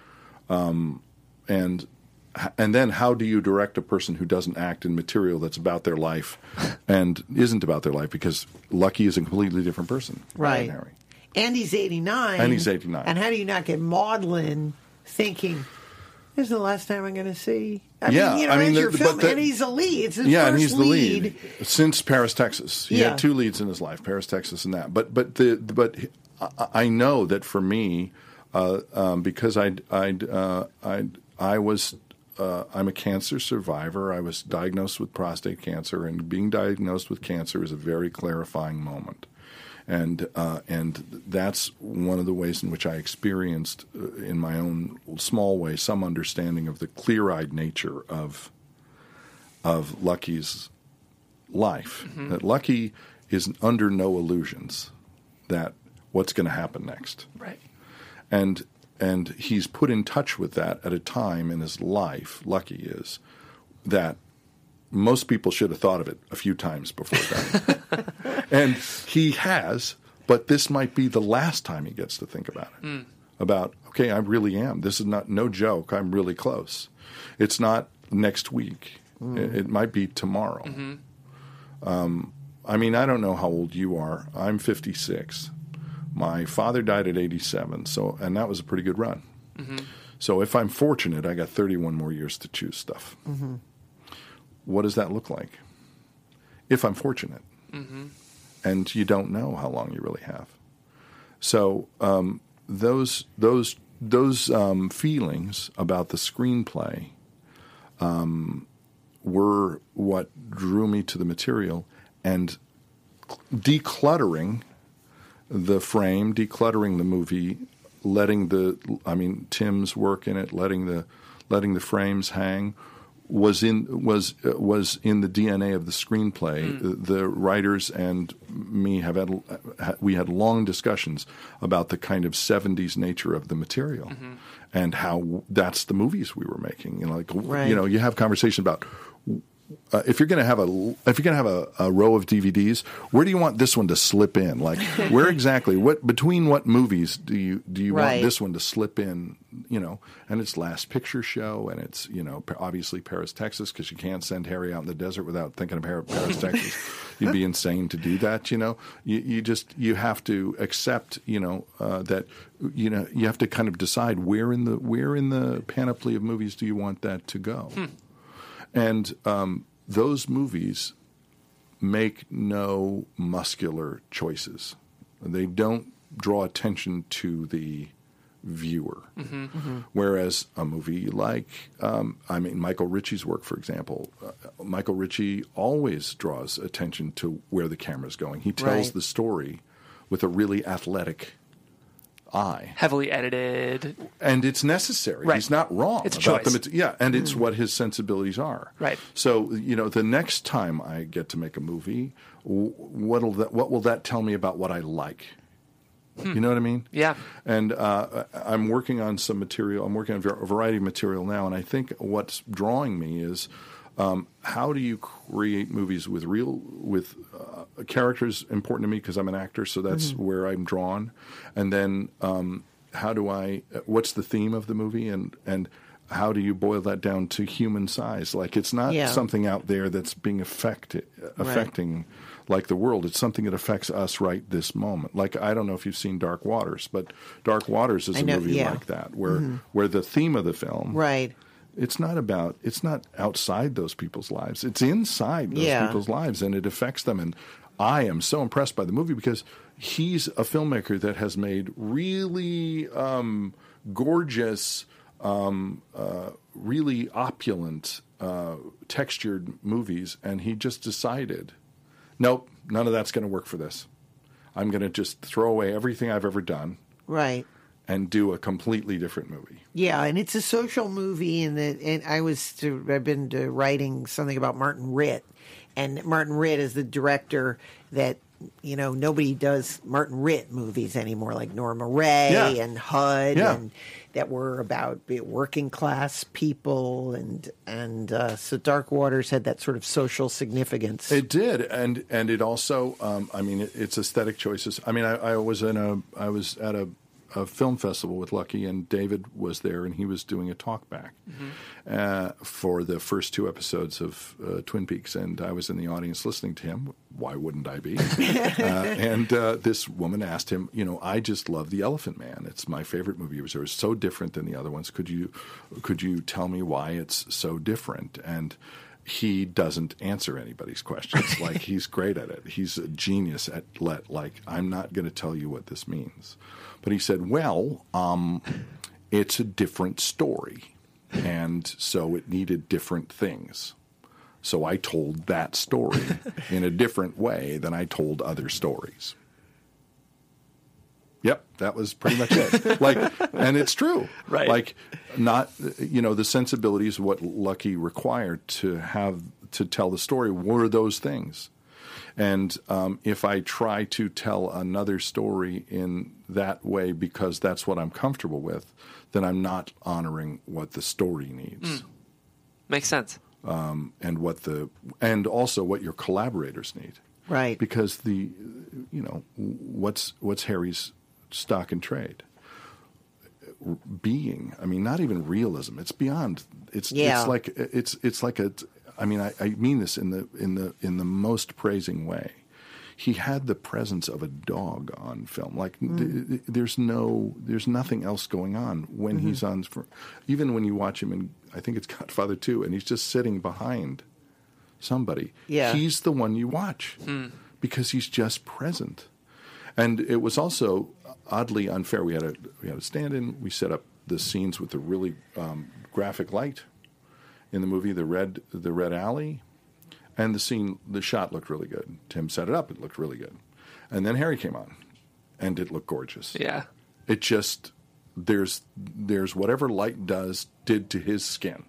Um, and and then how do you direct a person who doesn't act in material that's about their life and isn't about their life? Because Lucky is a completely different person, Right. than Harry. And he's eighty-nine. And he's eighty-nine. And how do you not get maudlin thinking, this is the last time I'm going to see? I yeah, mean, you know, I mean, it's the, your the, film, but the, and he's the lead. It's his yeah, first and he's the lead. lead since Paris, Texas. He Yeah. had two leads in his life, Paris, Texas, and that. But but the but I know that for me, uh, um, because I I uh, I I was. Uh, I'm a cancer survivor. I was diagnosed with prostate cancer, and being diagnosed with cancer is a very clarifying moment. And uh, and that's one of the ways in which I experienced, uh, in my own small way, some understanding of the clear-eyed nature of of Lucky's life. Mm-hmm. That Lucky is under no illusions that what's going to happen next. Right. And and he's put in touch with that at a time in his life, Lucky is, that most people should have thought of it a few times before that. And he has, but this might be the last time he gets to think about it. Mm. About, okay, I really am. This is not no joke. I'm really close. It's not next week. Mm. It, it might be tomorrow. Mm-hmm. Um, I mean, I don't know how old you are. I'm fifty-six. My father died at eighty-seven, so and that was a pretty good run. Mm-hmm. So if I'm fortunate, I got thirty-one more years to choose stuff. Mm-hmm. What does that look like? If I'm fortunate. Mm-hmm. And you don't know how long you really have. So um, those those those um, feelings about the screenplay um, were what drew me to the material, and decluttering the frame, decluttering the movie, letting the I mean Tim's work in it, letting the letting the frames hang. Was in was uh, was in the D N A of the screenplay. Mm. The writers and me have had we had long discussions about the kind of seventies nature of the material, mm-hmm. and how that's the movies we were making. You know, like right. you know, you have conversation about. Uh, if you're going to have a if you're going to have a, a row of D V Ds, where do you want this one to slip in? Like, where exactly? What between what movies do you do you right. want this one to slip in? You know, and it's Last Picture Show, and it's you know obviously Paris, Texas, because you can't send Harry out in the desert without thinking of Paris, Texas. You'd be insane to do that. You know, you, you just you have to accept. You know uh, that you know you have to kind of decide where in the where in the panoply of movies do you want that to go. Hmm. And um, those movies make no muscular choices. They don't draw attention to the viewer. Mm-hmm. Mm-hmm. Whereas a movie like, um, I mean, Michael Ritchie's work, for example, uh, Michael Ritchie always draws attention to where the camera's going. He tells right. the story with a really athletic eye. Heavily edited. And it's necessary. Right. He's not wrong. It's a about choice. the mat- Yeah, and it's mm. what his sensibilities are. Right. So, you know, the next time I get to make a movie, what'll that, what will that tell me about what I like? Hmm. You know what I mean? Yeah. And uh, I'm working on some material. I'm working on a variety of material now, and I think what's drawing me is um, how do you create movies with real with uh, characters important to me because I'm an actor, so that's mm-hmm. where I'm drawn. And then um, how do I? What's the theme of the movie, and and how do you boil that down to human size? Like it's not yeah. something out there that's being affected affecting. Right. Like the world, it's something that affects us right this moment. Like I don't know if you've seen Dark Waters, but Dark Waters is a know, movie yeah. like that, where mm-hmm. where the theme of the film, right? It's not about it's not outside those people's lives. It's inside those yeah. people's lives, and it affects them. And I am so impressed by the movie because he's a filmmaker that has made really um, gorgeous, um, uh, really opulent, uh, textured movies, and he just decided. Nope, none of that's going to work for this. I'm going to just throw away everything I've ever done. Right. And do a completely different movie. Yeah, and it's a social movie, and that and I was to, I've been to writing something about Martin Ritt, and Martin Ritt is the director that you know nobody does Martin Ritt movies anymore, like Norma Ray yeah. and H U D, yeah. and that were about working class people, and and uh, so Dark Waters had that sort of social significance. It did, and and it also, um, I mean, it, it's aesthetic choices. I mean, I, I was in a, I was at a. a film festival with Lucky, and David was there, and he was doing a talk back mm-hmm. uh, for the first two episodes of uh, Twin Peaks, and I was in the audience listening to him. Why wouldn't I be? uh, and uh, this woman asked him, you know, I just love The Elephant Man. It's my favorite movie. It was, it was so different than the other ones. Could you, could you tell me why it's so different? And he doesn't answer anybody's questions. Like, he's great at it. He's a genius at let, like, I'm not going to tell you what this means. But he said, well, um, it's a different story. And so it needed different things. So I told that story in a different way than I told other stories. Yep, that was pretty much it. Like, and it's true. Right. Like, not, you know, the sensibilities of what Lucky required to have to tell the story were those things. And um, if I try to tell another story in that way because that's what I'm comfortable with, then I'm not honoring what the story needs. Mm. Makes sense. Um, and what the and also what your collaborators need. Right. Because the, you know, what's what's Harry's stock and trade? Being, I mean, not even realism. It's beyond. It's yeah. it's like it's it's like a. I mean, I, I mean this in the in the in the most praising way. He had the presence of a dog on film. Like mm. th- there's no there's nothing else going on when mm-hmm. he's on. For, even when you watch him in, I think it's Godfather two, and he's just sitting behind somebody. Yeah. He's the one you watch mm. because he's just present. And it was also oddly unfair. We had a we had a stand-in. We set up the scenes with the really um, graphic light in the movie, the red the red alley, and the scene. The shot looked really good. Tim set it up. It looked really good. And then Harry came on, and it looked gorgeous. Yeah. It just there's there's whatever light does did to his skin.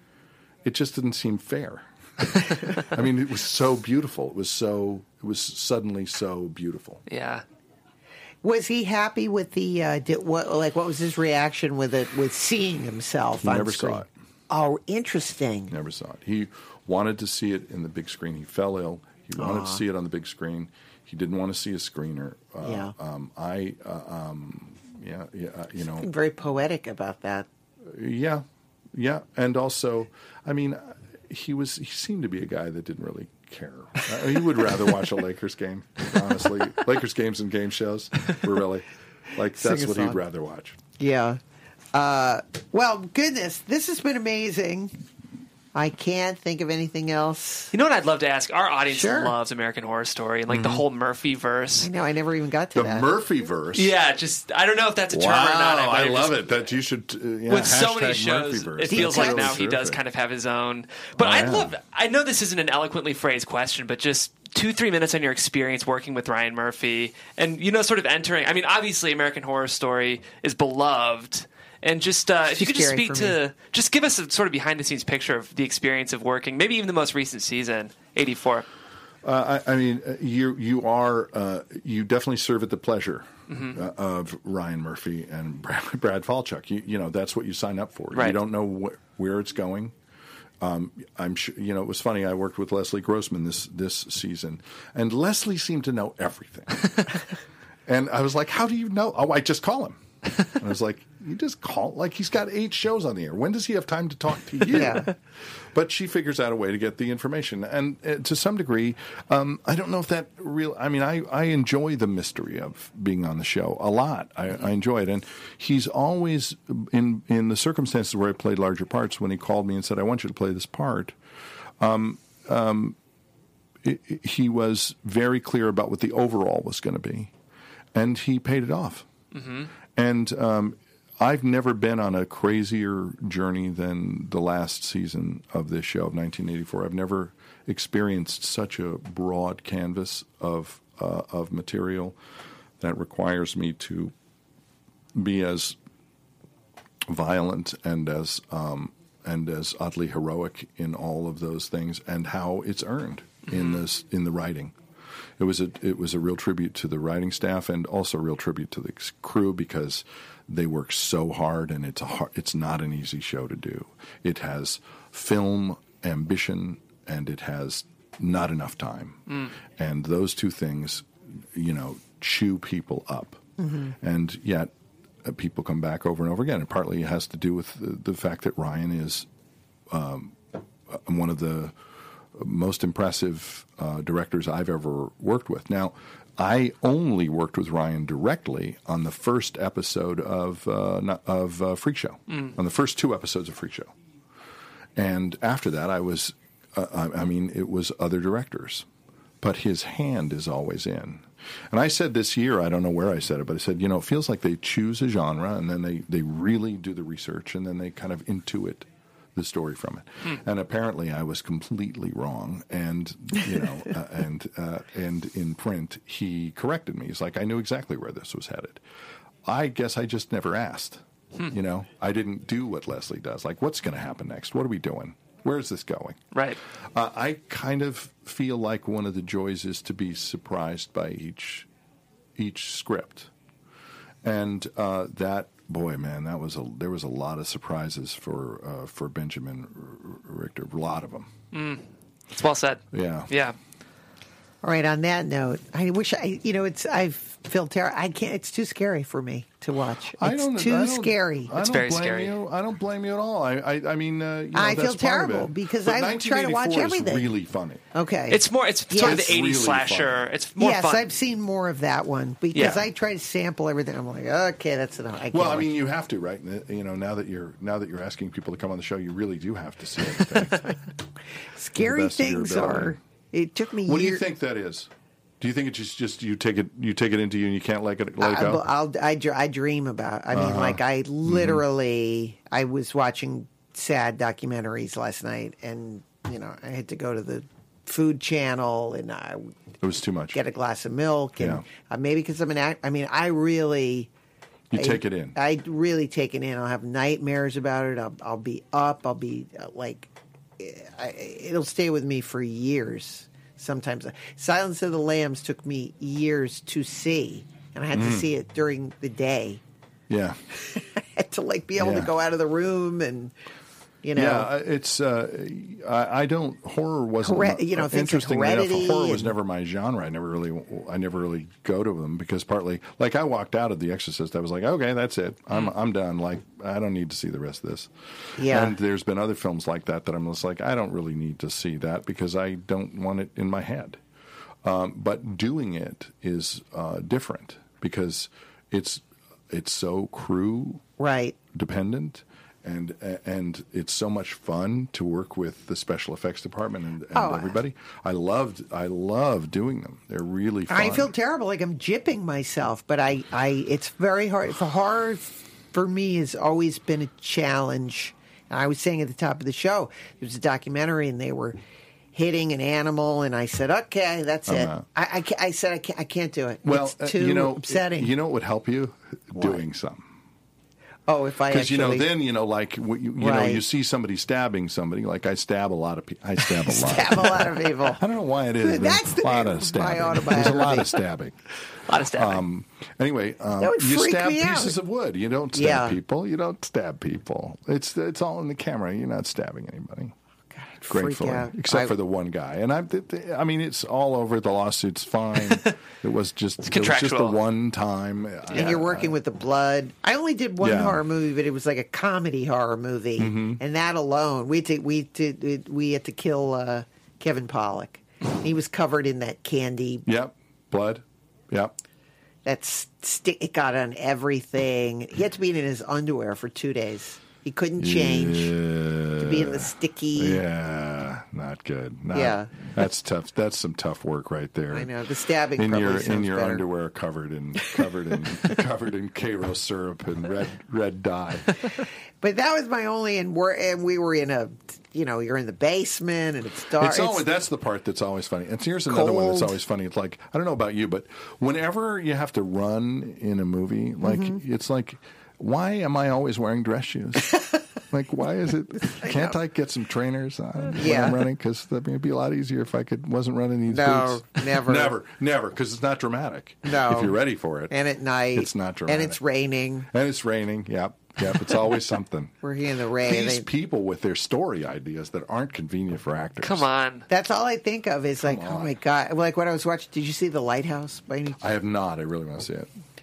It just didn't seem fair. I mean, it was so beautiful. It was so. It was suddenly so beautiful. Yeah. Was he happy with the uh, did, what? Like, what was his reaction with it? With seeing himself He on never screen? saw it. Oh, interesting. Never saw it. He wanted to see it in the big screen. He fell ill. He wanted Aww. to see it on the big screen. He didn't want to see a screener. Uh, yeah. Um, I. Uh, um, yeah. Yeah. Uh, you know. Very poetic about that. Yeah. Yeah. And also, I mean, he was. He seemed to be a guy that didn't really care. Uh, he would rather watch a Lakers game, honestly. Lakers games and game shows were really like that's Sing a what song. he'd rather watch. Yeah. Uh, well, goodness, this has been amazing. I can't think of anything else. You know what I'd love to ask? Our audience Sure. loves American Horror Story and like mm-hmm. the whole Murphy verse. I know, I never even got to The that. Murphyverse. Yeah, just I don't know if that's a term Wow, or not. I love just, it. That you should. Uh, yeah, with so many hashtag shows, Murphyverse. it feels That's like now really he does terrific. kind of have his own. But Oh, I yeah. love. I know this isn't an eloquently phrased question, but just two, three minutes on your experience working with Ryan Murphy, and you know, sort of entering. I mean, obviously, American Horror Story is beloved. And just uh, if you could just scary speak for to, me. just give us a sort of behind the scenes picture of the experience of working, maybe even the most recent season, eighty-four. Uh, I, I mean, uh, you you are uh, you definitely serve at the pleasure mm-hmm. uh, of Ryan Murphy and Brad, Brad Falchuk. You you know that's what you sign up for. Right. You don't know wh- where it's going. Um, I'm sure you know. It was funny. I worked with Leslie Grossman this this season, and Leslie seemed to know everything. And I was like, "How do you know?" Oh, I just call him. And I was like, you just call, like he's got eight shows on the air. When does he have time to talk to you? Yeah. But she figures out a way to get the information. And uh, to some degree, um, I don't know if that real, I mean, I, I enjoy the mystery of being on the show a lot. I, I enjoy it. And he's always, in, in the circumstances where I played larger parts, when he called me and said, I want you to play this part, um, um, it, it, he was very clear about what the overall was going to be. And he paid it off. Mm-hmm. And um, I've never been on a crazier journey than the last season of this show of nineteen eighty-four. I've never experienced such a broad canvas of uh, of material that requires me to be as violent and as um, and as oddly heroic in all of those things, and how it's earned mm-hmm. in this in the writing. It was a it was a real tribute to the writing staff, and also a real tribute to the crew, because they work so hard, and it's a hard, it's not an easy show to do. It has film ambition, and it has not enough time, mm. and those two things, you know, chew people up. Mm-hmm. And yet, uh, people come back over and over again. And partly it has to do with the, the fact that Ryan is um, one of the most impressive uh, directors I've ever worked with. Now, I only worked with Ryan directly on the first episode of uh, of uh, Freak Show, mm. on the first two episodes of Freak Show. And after that, I was, uh, I, I mean, it was other directors. But his hand is always in. And I said this year, I don't know where I said it, but I said, you know, it feels like they choose a genre and then they, they really do the research and then they kind of intuit the story from it. Hmm. And apparently I was completely wrong. And, you know, uh, and uh, and in print, he corrected me. He's like, I knew exactly where this was headed. I guess I just never asked. Hmm. You know, I didn't do what Leslie does. Like, what's going to happen next? What are we doing? Where is this going? Right. Uh, I kind of feel like one of the joys is to be surprised by each each script, and uh, that boy, man, that was a there was a lot of surprises for uh, for Benjamin Richter, a lot of them. Mm. It's well said. Yeah, yeah. All right. On that note, I wish I, you know, it's I feel terrible. I can't. It's too scary for me to watch. It's I don't, too I don't, scary. I it's don't very blame scary. You. I don't blame you at all. I, I, I mean, uh, you know, I that's feel part terrible of it. because but I try to watch everything. Is really funny. Okay. It's more. It's Yes. sort of the It's eighties really slasher. fun. It's more yes, fun. I've seen more of that one because Yeah. I try to sample everything. I'm like, okay, that's enough. I can't Well, I watch mean, you have to, right? You know, now that you're now that you're asking people to come on the show, you really do have to see everything. scary best of your things ability. are. It took me. What do years. you think that is? Do you think it's just, just you take it you take it into you and you can't let it let it go? I, I'll, I, dr- I dream about. I mean, Uh-huh. like I literally, mm-hmm. I was watching sad documentaries last night, and you know, I had to go to the Food Channel, and I It was too much. get a glass of milk, and Yeah. uh, maybe because I'm an act. I mean, I really. You I, take it in. I really take it in. I'll have nightmares about it. I'll, I'll be up. I'll be uh, like, I, it'll stay with me for years. Sometimes Silence of the Lambs took me years to see, and I had Mm. to see it during the day. Yeah. I had to like be able Yeah. to go out of the room and, you know. Yeah, it's. Uh, I, I don't. Horror wasn't. Hore- you know, things like interestingly enough, Heredity horror was and- never my genre. I never really. I never really go to them because partly, like, I walked out of The Exorcist. I was like, okay, that's it. I'm. I'm done. Like, I don't need to see the rest of this. Yeah. And there's been other films like that that I'm just like, I don't really need to see that because I don't want it in my head. Um, but doing it is uh, different because it's it's so crew Right. dependent. And and it's so much fun to work with the special effects department and, and Oh, everybody. I loved I love doing them. They're really fun. I feel terrible, like I'm gypping myself, but I, I, it's very hard. For horror, for me, has always been a challenge. And I was saying at the top of the show, there was a documentary, and they were hitting an animal, and I said, "Okay, that's it." Uh-huh. I, I, ca- I said, I can't, "I can't do it. well, it's uh, too you know, upsetting." You know what would help you? Doing some. Oh, if I Because actually, you know, then you know, like you, you know, Right. you see somebody stabbing somebody. Like I stab a lot of people. I stab a lot. stab a lot of people. I don't know why it is. That's There's the a lot name of of my stabbing. There's a lot autobiography. of stabbing. A lot of stabbing. Um, anyway, um, That would you freak stab me out. pieces of wood. You don't stab Yeah. people. You don't stab people. It's it's all in the camera. You're not stabbing anybody. God, I'd freak Gratefully, out. except I- for the one guy. And I, th- th- I mean, it's all over. The lawsuit's fine. It was just it was just the contractual. one time. And you're working with the blood. I only did one Yeah. horror movie, but it was like a comedy horror movie, Mm-hmm. and that alone, we had to we to, we had to kill uh, Kevin Pollak. He was covered in that candy. Yep, blood. Yep. That sti- it got on everything. He had to be in his underwear for two days. He couldn't change to be in the sticky. Yeah, not good. Not, Yeah. that's tough. That's some tough work right there. I know the stabbing in probably your sounds in your better. underwear covered in covered in covered in Cairo syrup and red red dye. But that was my only, and we're and we were in a, you know, you're in the basement and it's dark. It's always that's the part that's always funny. And here's another one that's cold. always funny. It's like I don't know about you, but whenever you have to run in a movie, like Mm-hmm. it's like, why am I always wearing dress shoes? Like, why is it? Can't I get some trainers on when Yeah. I'm running? Because it'd be a lot easier if I could wasn't running these No, boots. never. never, never. Because it's not dramatic. No. if you're ready for it. and at night, It's not dramatic. and it's raining. And it's raining. Yep, yep. It's always something. We're here in the rain. These They- people with their story ideas that aren't convenient for actors. Come on. That's all I think of is like, oh on. my god! Like when I was watching, did you see The Lighthouse by any? I have not. I really want to see it.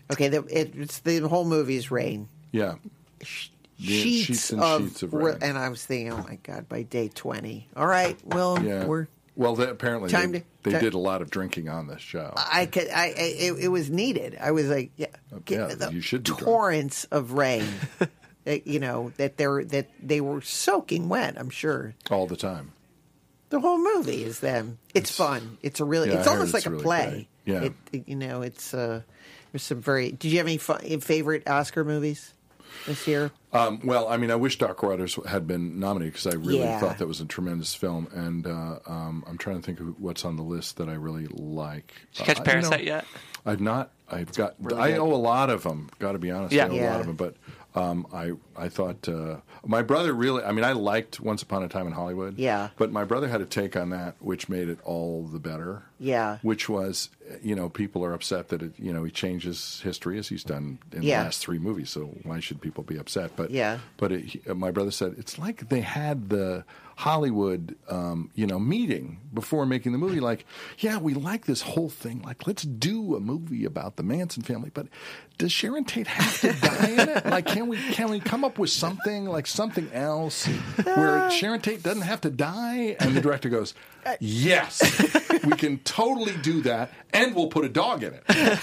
Okay, the, it, it's the whole movie's rain. Yeah. Sheets, sheets and of, sheets of rain. And I was thinking, oh my God, by day twenty. All right, well, Yeah. we're. Well, they, apparently Time they, to- they ti- did a lot of drinking on this show. I could. I. I it, it was needed. I was like, yeah, get yeah, the you should be drunk. torrents of rain. that, you know that they were that they were soaking wet. I'm sure All the time. the whole movie is them. It's, fun. It's a really. Yeah, it's I heard almost it's like a really play. great. Yeah. It, it- you know, it's. Uh, there's some very. Did you have any fun, favorite Oscar movies this year? Um, well, I mean, I wish Dark Waters had been nominated because I really Yeah. thought that was a tremendous film. And uh, um, I'm trying to think of what's on the list that I really like. Did you catch Uh, Parasite know, yet? I've not. I've got. I owe a lot of them. Got to be honest. Yeah. I owe a Yeah. lot of them. But um, I I thought uh, my brother really. I mean, I liked Once Upon a Time in Hollywood. Yeah. But my brother had a take on that, which made it all the better. Yeah. Which was, you know, people are upset that it, you know, he changes history as he's done in Yeah. the last three movies. So why should people be upset? But Yeah. But it, he, uh, my brother said it's like they had the Hollywood, um, you know, meeting before making the movie. Like, yeah, we like this whole thing. Like, let's do a movie about the Manson family. But does Sharon Tate have to die in it? Like, can we can we come up with something like something else where Sharon Tate doesn't have to die? And the director goes, yes, we can totally do that, and we'll put a dog in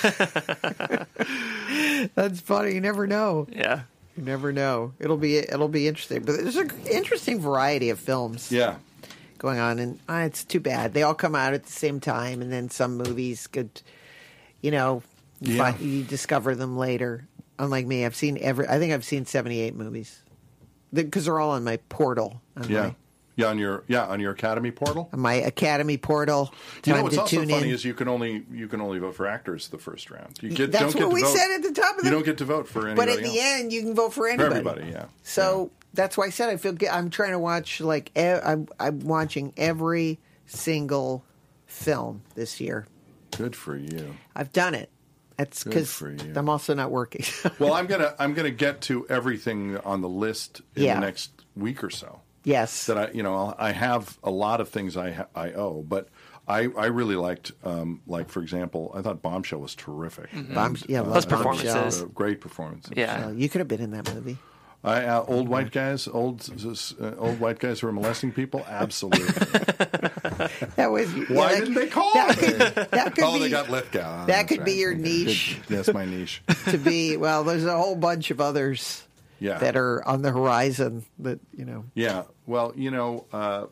it. That's funny. You never know. Yeah. You never know. It'll be it'll be interesting. But there's an interesting variety of films Yeah. going on, and uh, it's too bad they all come out at the same time, and then some movies could, you know, you, Yeah. find, you discover them later. Unlike me, I've seen every. I think I've seen seventy-eight movies because they're all on my portal. On Yeah. my, Yeah, on your yeah on your Academy portal. on my Academy portal. You know Time what's to also tune funny in. is you can only you can only vote for actors the first round. You get, That's don't what get we to vote. said at the top of the. You don't get to vote for But anybody at the else. end, you can vote for For anybody. everybody, yeah. So that's why I said I feel good. I'm trying to watch like e- I'm I'm watching every single film this year. Good for you. I've done it. That's Good because for you. I'm also not working. Well, I'm gonna I'm gonna get to everything on the list in Yeah. the next week or so. Yes. That I you know I'll, I have a lot of things I ha- I owe, but I, I really liked um, like for example I thought Bombshell was terrific. Bomb- yeah, Those love performances. Bombshell. Uh, great performance. Yeah. Uh, you could have been in that movie. I, uh, old white guys, old uh, old white guys who are molesting people, absolutely. That was Why yeah, didn't they call that me? could, that could Oh, be they got Lithgow. Oh, that that's could be right. your Okay, niche. good. That's my niche. to be. Well, there's a whole bunch of others Yeah. that are on the horizon. That you know. Yeah. Well, you know, uh,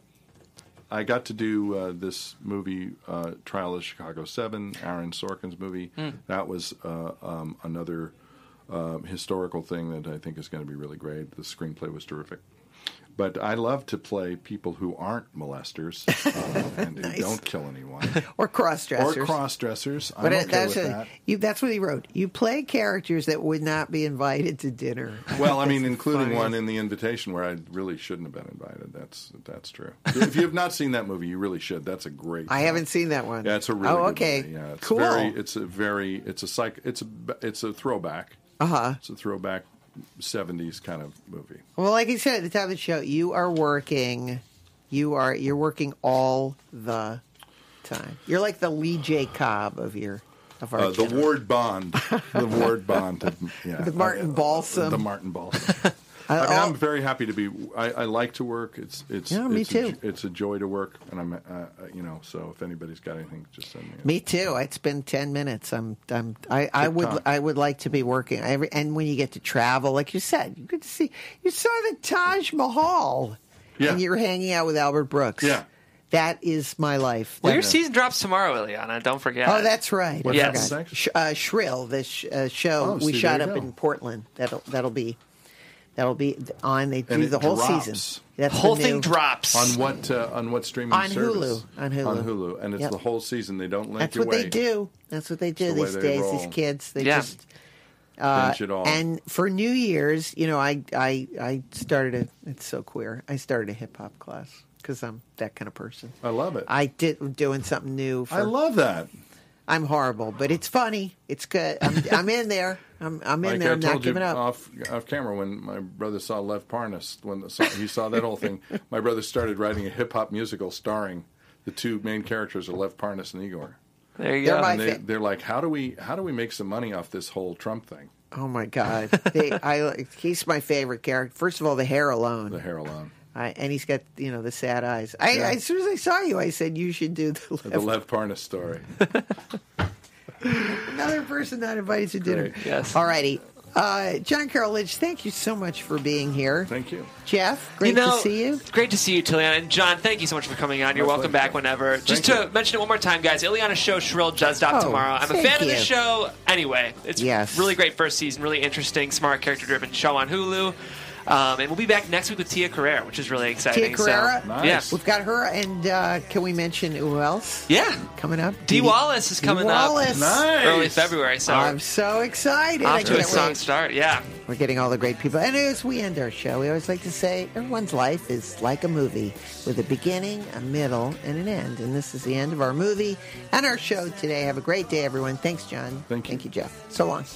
I got to do uh, this movie, uh, Trial of Chicago seven, Aaron Sorkin's movie. That was uh, um, another um, historical thing that I think is going to be really great. The screenplay was terrific. But I love to play people who aren't molesters uh, and Nice. who don't kill anyone. Or cross dressers. Or cross-dressers. I'm But it- okay that's with a- that. You, that's what he wrote. You play characters that would not be invited to dinner. Well, I mean, That's including funny. one in the invitation where I really shouldn't have been invited. That's that's true. If you have not seen that movie, you really should. That's a great. I film. haven't seen that one. Yeah, it's a really Oh, good okay. movie. Yeah, it's Cool. Very, it's a very. It's a psych. It's a. It's a throwback. Uh huh. It's a throwback seventies kind of movie. Well, like I said at the top of the show, you are working. You are you're working all the time. You're like the Lee J. Cobb of your of our Uh, the generation. Ward Bond. The Ward Bond. Yeah. The Martin Uh, Balsam. The Martin Balsam. I- I mean, all- I'm very happy to be. I, I like to work. It's it's Yeah, me it's too. A, it's a joy to work, and I'm uh, uh, you know. So if anybody's got anything, just send me. a- Me too. It's been ten minutes. I'm. I'm. I, I would. TikTok. I would like to be working. Every, and when you get to travel, like you said, you get to see. You saw the Taj Mahal. Yeah. And you're hanging out with Albert Brooks. Yeah. That is my life. Well, your That- season drops tomorrow, Ileana. Don't forget. Oh, that's right. What's I that forgot. next? Sh- uh, Shrill, the sh- uh, show Oh, we see, shot there up you go. in Portland. That'll that'll be that'll be on. They do And it the whole drops. season. That's The whole the thing new- drops. On what uh, on what streaming On service? Hulu. On Hulu. On Hulu, and it's Yep. the whole season. They don't link That's you what they away. do. That's what they do the way these they days. roll. These kids, they Yeah. just. Uh, Binge it all. and for New Year's, you know, I I I started a. It's so queer. I started a hip hop class because I'm that kind of person. I love it. I did doing something new. For, I love that. I'm horrible, but it's funny. It's good. I'm, I'm in there. I'm, I'm in Like there. I I'm not told you giving up. off off camera when my brother saw Lev Parnas, when the, saw, he saw that whole thing, my brother started writing a hip hop musical starring the two main characters of Lev Parnas and Igor. There you They're go. my And they, fa- they're like, how do we how do we make some money off this whole Trump thing? Oh my God, they, I he's my favorite character. First of all, the hair alone. The hair alone. I, and he's got, you know, the sad eyes. I, Yeah. I, as soon as I saw you, I said, you should do the The left. Lev Parnas story. Another person not invited to dinner. Great. Yes. All righty. Uh, John Carroll Lynch, thank you so much for being here. Thank you. Jeff, great you know, to see you. Great to see you, Tiliana. And John, thank you so much for coming on. You're My welcome pleasure. back whenever. Just Thank to you. mention it one more time, guys, Ileana's show, Shrill, just dropped Oh, tomorrow. I'm a thank fan of the you. show anyway. It's Yes. really great first season, really interesting, smart, character-driven show on Hulu. Um, and we'll be back next week with Tia Carrere, which is really exciting. Tia Carrere? So, Nice. yeah. We've got her, and uh, can we mention who else Yeah. coming up? Dee Wallace is Dee coming Wallace. up Nice. early February. So I'm so excited. I off to a can't strong wait. start. Yeah. We're getting all the great people. And as we end our show, we always like to say everyone's life is like a movie with a beginning, a middle, and an end. And this is the end of our movie and our show today. Have a great day, everyone. Thanks, John. Thank you. Thank you, Jeff. So long.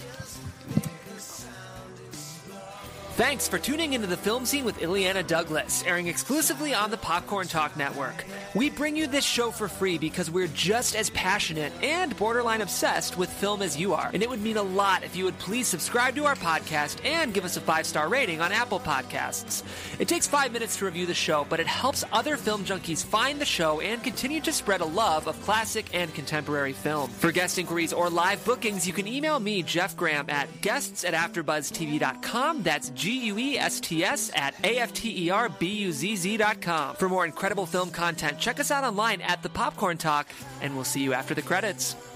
Thanks for tuning into the film scene with Ileana Douglas, airing exclusively on the Popcorn Talk Network. We bring you this show for free because we're just as passionate and borderline obsessed with film as you are. And it would mean a lot if you would please subscribe to our podcast and give us a five-star rating on Apple Podcasts. It takes five minutes to review the show, but it helps other film junkies find the show and continue to spread a love of classic and contemporary film. For guest inquiries or live bookings, you can email me, Jeff Graham, at guests at afterbuzz t v dot com. That's G U E S T S at A F T E R B U Z Z dot com. For more incredible film content, check us out online at The Popcorn Talk, and we'll see you after the credits.